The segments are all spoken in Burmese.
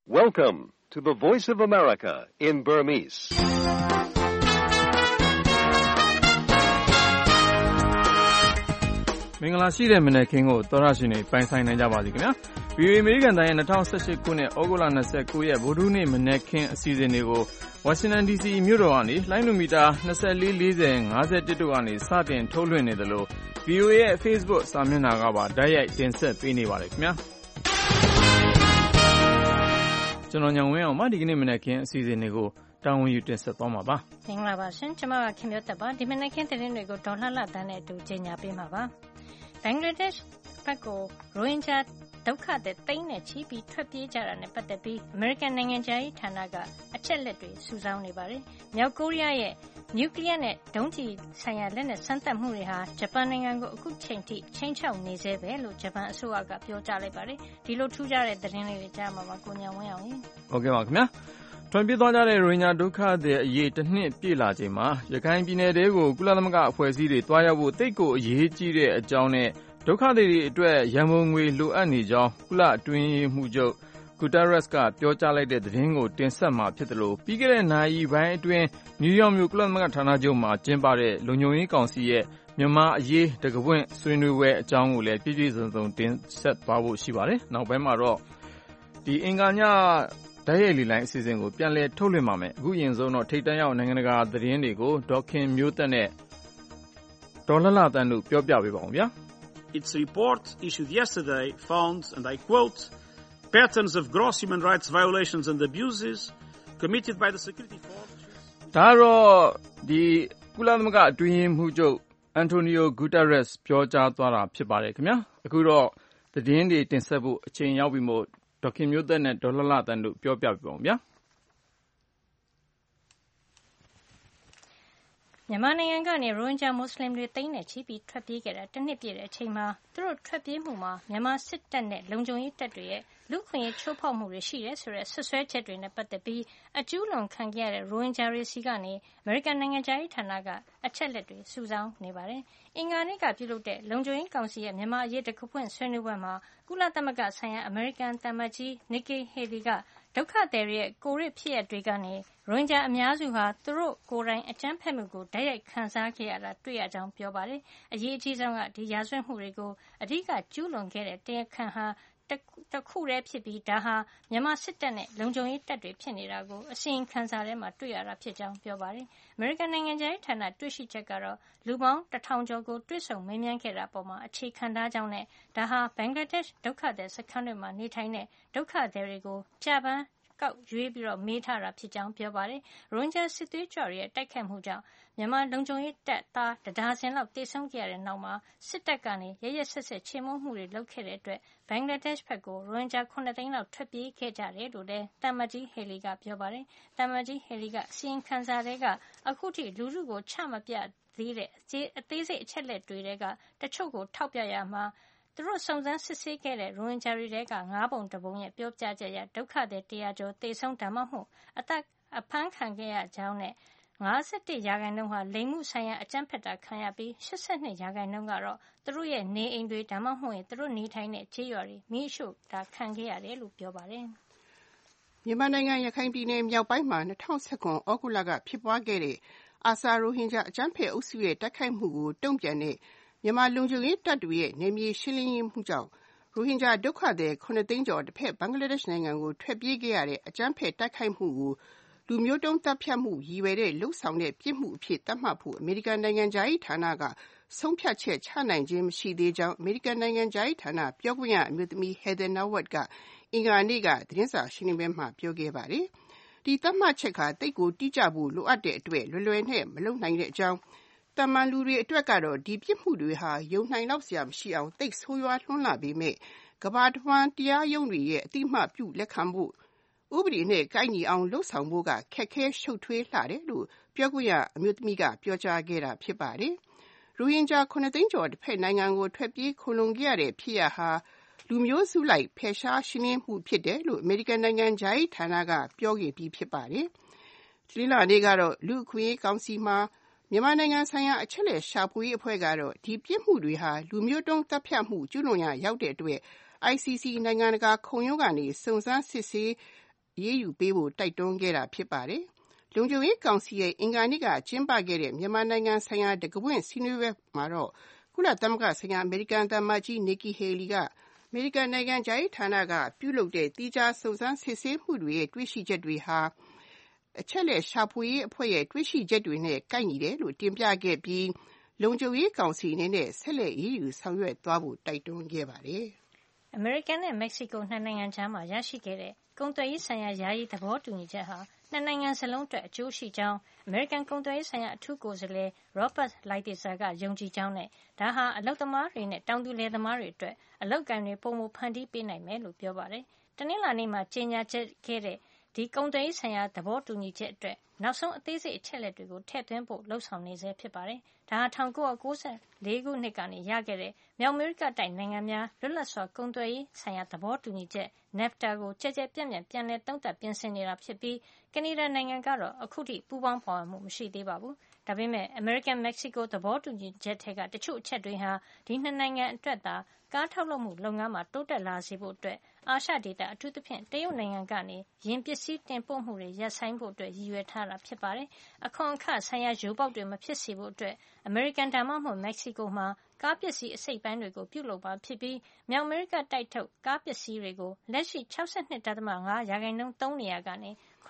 Welcome to the Voice of America in Burmese. ။မင်္ဂလာရှိတဲ့မနက်ခင်းကိုသောရရှင်တွေပိုင်ဆိုင်နိုင်ကြပါစေခင်ဗျာ။ VOA အမေရိကန်တိုင်းရဲ့2018ခုနှစ်ဩဂုတ်လ29ရက်ဗုဒ္ဓနေ့မနက်ခင်းအစီအစဉ်တွေကိုဝါရှင်တန် DC မြို့တော်ကနေလိုင်းနိုမီတာ2440 51တို့ကနေစတင်ထုတ်လွှင့်နေတယ်လို့ VOA ရဲ့ Facebook စာမျက်နှာကပါတိုက်ရိုက်တင်ဆက်ပေးနေပါတယ်ခင်ဗျာ။ကျွန်တော်ညောင်ဝင်းအောင်ဒီကနေ့မနက်ခင်းအစီအစဉ်တွေကိုတာဝန်ယူတင်ဆက်သွားမှာပါ။မင်္ဂလာပါရှင်။ကျွန်မကခင်မျိုးသက်ပါ။ဒီမနက်ခင်းသတင်းတွေကိုဒေါ်လှလှတန်းနဲ့အတူကြေညာပေးမှာပါ။ဘင်္ဂလားဒေ့ရှ်ဘက်ကိုရိုဟင်ဂျာဒုက္ခသည်သိန်းနဲ့ချီပြီးထွက်ပြေးကြတာနဲ့ပတ်သက်ပြီးအမေရိကန်နိုင်ငံခြားရေးဌာနကအချက်လက်တွေစုဆောင်းနေပါတယ်။မြောက်ကိုရီးယားရဲ့နျူကလ িয়ার နဲ့ဒုံးကျည်ဆိုင်ရာလက်နက်စမ်းသပ်မှုတွေဟာဂျပန်နိုင်ငံကိုအခုချိန်ထိချိန်ချောက်နေသေးပဲလို့ဂျပန်အစိုးရကပြောကြားလိုက်ပါတယ်။ဒီလိုထူးခြားတဲ့သတင်းလေးတွေကြားမှာပါကိုညောင်ဝင်းအောင်ရေ။ဟုတ်ကဲ့ပါခင်ဗျာ။ထွက်ပြေးသွားကြတဲ့ရိုဟင်ဂျာဒုက္ခသည်အရေးတစ်နှစ်ပြည့်လာချိန်မှာရခိုင်ပြည်နယ်တဲကိုကုလသမဂ္ဂအဖွဲ့အစည်းတွေတွားရောက်ဖို့တိတ်ကိုအရေးကြီးတဲ့အကြောင်းနဲ့ဒုက္ခသည်တွေအတွက်ရန်ပုံငွေလိုအပ်နေကြောင်းကုလအတွင်းရေးမှူးချုပ်ဂူတာရက်စ်ကပြောကြားလိုက်တဲ့သတင်းကိုတင်ဆက်မှာဖြစ်တယ်လို့ပြီးခဲ့တဲ့နာရီပိုင်းအတွင်းနယူးယောက်မြို့ကုလသမဂ္ဂဌာနချုပ်မှာကျင်းပတဲ့လုံခြုံရေးကောင်စီရဲ့မြန်မာအရေးတကပွင့်ဆွေးနွေးပွဲအကြောင်းကိုလည်းပြည့်ပြည့်စုံစုံတင်ဆက်သွားဖို့ရှိပါတယ်။နောက်ပိုင်းမှာတော့အင်္ဂါညတိုက်ရိုက်လေလိုင်းအစီအစဉ်ကိုပြန်လည်ထုတ်လွှင့်ပါမယ်။အခုရင်ဆုံးတော့ထိပ်တန်းရောက်နိုင်ငံတကာသတင်းတွေကိုဒေါက်ခင်မျိုးသက်နဲ့ဒေါ်လှလှတန်းတို့ပြောပြပေးပါဦးဗျာ။ Its report issued yesterday found, and I quote, patterns of gross human rights violations and abuses committed by the security forces. ဒါတော့ကုလသမဂ္ဂအတွင်းရေးမှူးချုပ်အန်တိုနီယိုဂူတာရက်စ်ပြောကြားသွားတာဖြစ်ပါတယ်ခင်ဗျာ။အခုတော့သတင်းတွေတင်ဆက်ဖို့အချိန်ရောက်ပြီမို့ဒေါက်ခင်မျိုးသက်နဲ့ဒေါ်လှလှတန်းတို့ပြောပြပေးပါဦးဗျာ။မြန်မာနိုင်ငံကနေရိုဟင်ဂျာမွတ်စလင်တွေသိန်းနဲ့ချီပြီးထွက်ပြေးခဲ့တာတစ်နှစ်ပြည့်တဲ့အချိန်မှာသူတို့ထွက်ပြေးမှုမှာမြန်မာစစ်တပ်နဲ့လုံခြုံရေးတပ်တွေရဲ့လူ့အခွင့်အရေးချိုးဖောက်မှုတွေရှိတယ်ဆိုတဲ့ဆွဆွဲချက်တွေနဲ့ပတ်သက်ပြီးအကျူးလွန်ခံခဲ့ရတဲ့ရိုဟင်ဂျာတွေစီကနေအမေရိကန်နိုင်ငံခြားရေးဌာနကအချက်လက်တွေစုဆောင်းနေပါတယ်။အင်္ဂါနေ့ကပြုလုပ်တဲ့လုံခြုံရေးကောင်စီရဲ့မြန်မာအရေးတခုဖွင့်ဆွေးနွေးပွဲမှာကုလသမဂ္ဂဆိုင်ရာအမေရိကန်သံအမတ်ကြီးနစ်ကီဟေလီကဒုက္ခသည်တွေရဲ့ကိုရစ်ဖြစ်ရပ်တွေကနေရိုဟင်ဂျာအများစုဟာသူတို့ကိုယ်တိုင်အကြမ်းဖက်မှုကိုတိုက်ရိုက်ခံစားခဲ့ရတာတွေ့ရကြောင်းပြောပါတယ်။အရေးအကြီးဆုံးကဒီရာဇဝတ်မှုတွေကိုအဓိကကျူးလွန်ခဲ့တဲ့တရားခံဟာတခုတည်းဖြစ်ပြီးဒါဟာမြန်မာစစ်တပ်နဲ့လုံခြုံရေးတပ်တွေဖြစ်နေတာကိုအစီရင်ခံစာထဲမှာတွေ့ရတာဖြစ်ကြောင်းပြောပါတယ်။အမေရိကန်နိုင်ငံခြားရေးဌာနတွေ့ရှိချက်ကတော့လူပေါင်း1000ကျော်ကိုတွေ့ဆုံမေးမြန်းခဲ့တာပေါ်မှာအခြေခံထားကြောင်းနဲ့ဒါဟာဘင်္ဂလားဒေ့ရှ်ဒုက္ခသည်စခန်းတွေမှာနေထိုင်တဲ့ဒုက္ခသည်တွေကိုကြာပန်းကောက်ရွေးပြီးမေးထားတာဖြစ်ကြောင်းပြောပါတယ်။ရိုဟင်ဂျာစစ်သွေးကြွတွေရဲ့တိုက်ခိုက်မှုကြောင့်မြန်မာလုံခြုံရေးတပ်သားတဒါဇင်လောက်တေဆုံးခဲ့ရတဲ့နောက်မှာစစ်တပ်ကနေရရဆက်ဆက်ချေမှုန်းမှုတွေလုပ်ခဲ့တဲ့အတွက်ဘင်္ဂလားဒေ့ရှ်ဘက်ကိုရိုဟင်ဂျာ9သိန်းလောက်ထွက်ပြေးခဲ့ကြတယ်လို့လည်းတမ္မကြီးဟေလီကပြောပါတယ်။တမ္မကြီးဟေလီကအစီရင်ခံစာတွေကအခုထိလူထုကိုချမပြသေးတဲ့အသေးစိတ်အချက်လက်တွေကတချို့ကိုထောက်ပြရမှာသူတို့စုံစမ်းစစ်ဆေးခဲ့တဲ့ရိုဟင်ဂျာတွေထဲက9ပုံ1ပုံရဲ့ပြောပြချက်အရဒုက္ခသည်100ကျော်သေဆုံးဒါမှမဟုတ်အဖမ်းခံခဲ့ရကြောင်းနဲ့51%ဟာလိင်မှုဆိုင်ရာအကြမ်းဖက်တာခံရပြီး82%ကတော့သူတို့ရဲ့နေအိမ်တွေဒါမှမဟုတ်သူတို့နေထိုင်တဲ့ကျေးရွာတွေမိရှို့တာခံခဲ့ရတယ်လို့ပြောပါတယ်။မြန်မာနိုင်ငံရခိုင်ပြည်နယ်မြောက်ပိုင်းမှာ2019ဩဂုတ်လကဖြစ်ပွားခဲ့တဲ့အာဆာရိုဟင်ဂျာအကြမ်းဖက်အုပ်စုရဲ့တိုက်ခိုက်မှုကိုတုံ့ပြန်တဲ့မြန်မာလုံခြုံရေးတပ်တွေရဲ့နယ်မြေရှင်းလင်းရေးမှုကြောင့်ရိုဟင်ဂျာဒုက္ခသည်9သိန်းကျော်တစ်ဖက်ဘင်္ဂလားဒေ့ရှ်နိုင်ငံကိုထွက်ပြေးခဲ့ရတဲ့အကြမ်းဖက်တိုက်ခိုက်မှုကိုလူမျိုးတုံးတပ်ဖြတ်မှုရည်ရွယ်တဲ့လှုပ်ဆောင်တဲ့ပြစ်မှုအဖြစ်သတ်မှတ်ဖို့အမေရိကန်နိုင်ငံခြားရေးဌာနကဆုံးဖြတ်ချက်ချနိုင်ခြင်းမရှိသေးကြောင်းအမေရိကန်နိုင်ငံခြားရေးဌာနပြောခွင့်ရအမျိုးသမီး Heather Nauert ကအင်္ဂါနေ့ကသတင်းစာရှင်းလင်းပွဲမှာပြောခဲ့ပါတယ်။ဒီသတ်မှတ်ချက်ကတိတ်ကိုတိကျဖို့လိုအပ်တဲ့အတွက်လွယ်လွယ်နဲ့မလုပ်နိုင်တဲ့အကြောင်းတမန်လူတွေအတွက်ကတော့ဒီပြစ်မှုတွေဟာယုံနိုင်လောက်စရာမရှိအောင်တိတ်ဆိုးရွားလွန်းလာပေမဲ့ကမ္ဘာတစ်ဝန်းတရားရုံးတွေရဲ့အတိအမှပြုလက်ခံဖို့ဥပဒေနဲ့ကိုက်ညီအောင်လှုပ်ဆောင်ဖို့ကခက်ခဲရှုပ်ထွေးလှတယ်လို့ပြောခွင့်ရအမျိုးသမီးကပြောကြားခဲ့တာဖြစ်ပါတယ်။ရိုဟင်ဂျာ9သိန်းကျော်တစ်ဖက်နိုင်ငံကိုထွက်ပြေးခိုလှုံခဲ့ရတဲ့ဖြစ်ရပ်ဟာလူမျိုးစုလိုက်ဖယ်ရှားရှင်းလင်းမှုဖြစ်တယ်လို့အမေရိကန်နိုင်ငံခြားရေးဌာနကပြောခဲ့ပြီးဖြစ်ပါတယ်။ဒီလနေ့ကတော့လူအခွင့်အရေးကောင်စီမှာမြန်မာနိုင်ငံဆိုင်ရာအချက်လက်ရှာဖွေရေးအဖွဲ့ကတော့ဒီပြစ်မှုတွေဟာလူမျိုးတုံးတပ်ဖြတ်မှုကျူးလွန်ရာရောက်တဲ့အတွက် ICC နိုင်ငံတကာခုံရုံးကနေစုံစမ်းစစ်ဆေးအရေးယူပေးဖို့တိုက်တွန်းခဲ့တာဖြစ်ပါတယ်။လုံခြုံရေးကောင်စီရဲ့အင်္ဂါနေ့ကကျင်းပခဲ့တဲ့မြန်မာနိုင်ငံဆိုင်ရာတံခါးပွင့်ဆွေးနွေးပွဲမှာတော့ကုလသမဂ္ဂဆိုင်ရာအမေရိကန်သံအမတ်ကြီး Nikki Haley ကအမေရိကန်နိုင်ငံခြားရေးဌာနကပြုလုပ်တဲ့သီးခြားစုံစမ်းစစ်ဆေးမှုတွေရဲ့တွေ့ရှိချက်တွေဟာအချက်လက်ရှာဖွေရေးအဖွဲ့ရဲ့တွေ့ရှိချက်တွေနဲ့ကိုက်ညီတယ်လို့တင်ပြခဲ့ပြီးလုံခြုံရေးကောင်စီအနေနဲ့ဆက်လက်အရေးယူဆောင်ရွက်သွားဖို့တိုက်တွန်းခဲ့ပါတယ်။အမေရိကန်နဲ့မက္ကဆီကိုနှစ်နိုင်ငံကြားမှာရရှိခဲ့တဲ့ကုန်သွယ်ရေးဆိုင်ရာယာယီသဘောတူညီချက်ဟာနှစ်နိုင်ငံစလုံးအတွက်အကျိုးရှိကြောင်းအမေရိကန်ကုန်သွယ်ရေးဆိုင်ရာအထူးကိုယ်စားလှယ် Robert Lighthizer ကယုံကြည်ကြောင်းနဲ့ဒါဟာအလုပ်သမားတွေနဲ့တောင်သူလယ်သမားတွေအတွက်အလုပ်ကိုင်တွေပိုမိုဖန်တီးပေးနိုင်မယ်လို့ပြောပါတယ်။တနင်္လာနေ့မှာကြေညာခဲ့တဲ့ဒီကုန်သွယ်ရေးဆိုင်ရာသဘောတူညီချက်အတွက်နောက်ဆုံးအသေးစိတ်အချက်အလက်တွေကိုထည့်သွင်းဖို့လှုံ့ဆော်နေဆဲဖြစ်ပါတယ်။ဒါဟာ1994ခုနှစ်ကနေရခဲ့တဲ့မြောက်အမေရိကတိုက်နိုင်ငံများလွတ်လပ်စွာကုန်သွယ်ရေးဆိုင်ရာသဘောတူညီချက် NAFTA ကိုကြဲကြဲပြန့်ပြန့်ပြန်လည်သုံးသပ်ပြင်ဆင်နေတာဖြစ်ပြီးကနေဒါနိုင်ငံကတော့အခုထိပူးပေါင်းပါဝင်မှုမရှိသေးပါဘူး။ဒါပေမဲ့အမေရိကန်-မက္ကဆီကိုသဘောတူညီချက်ထဲကတချို့အချက်တွေဟာဒီနှစ်နိုင်ငံအတွက်သာကားထုတ်လုပ်မှုလုပ်ငန်းမှာတိုးတက်လာစေဖို့အတွက်အာရှဒေသအထူးသဖြင့်တရုတ်နိုင်ငံကနေယင်းပစ္စည်းတင်ပို့မှုတွေရပ်ဆိုင်းဖို့အတွက်ရည်ရွယ်ထားတာဖြစ်ပါတယ်။အခွန်အခဆိုင်ရာယိုပေါက်တွေမဖြစ်စေဖို့အတွက်အမေရိကန်ဒါမှမဟုတ်မက္ကဆီကိုမှာကားပစ္စည်းအစိတ်ပိုင်းတွေကိုပြုလုပ်ပါဖြစ်ပြီးမြောက်အမေရိကတိုက်ထုတ်ကားပစ္စည်းတွေကိုလက်ရှိ 62.5% သုံးနေရကနေ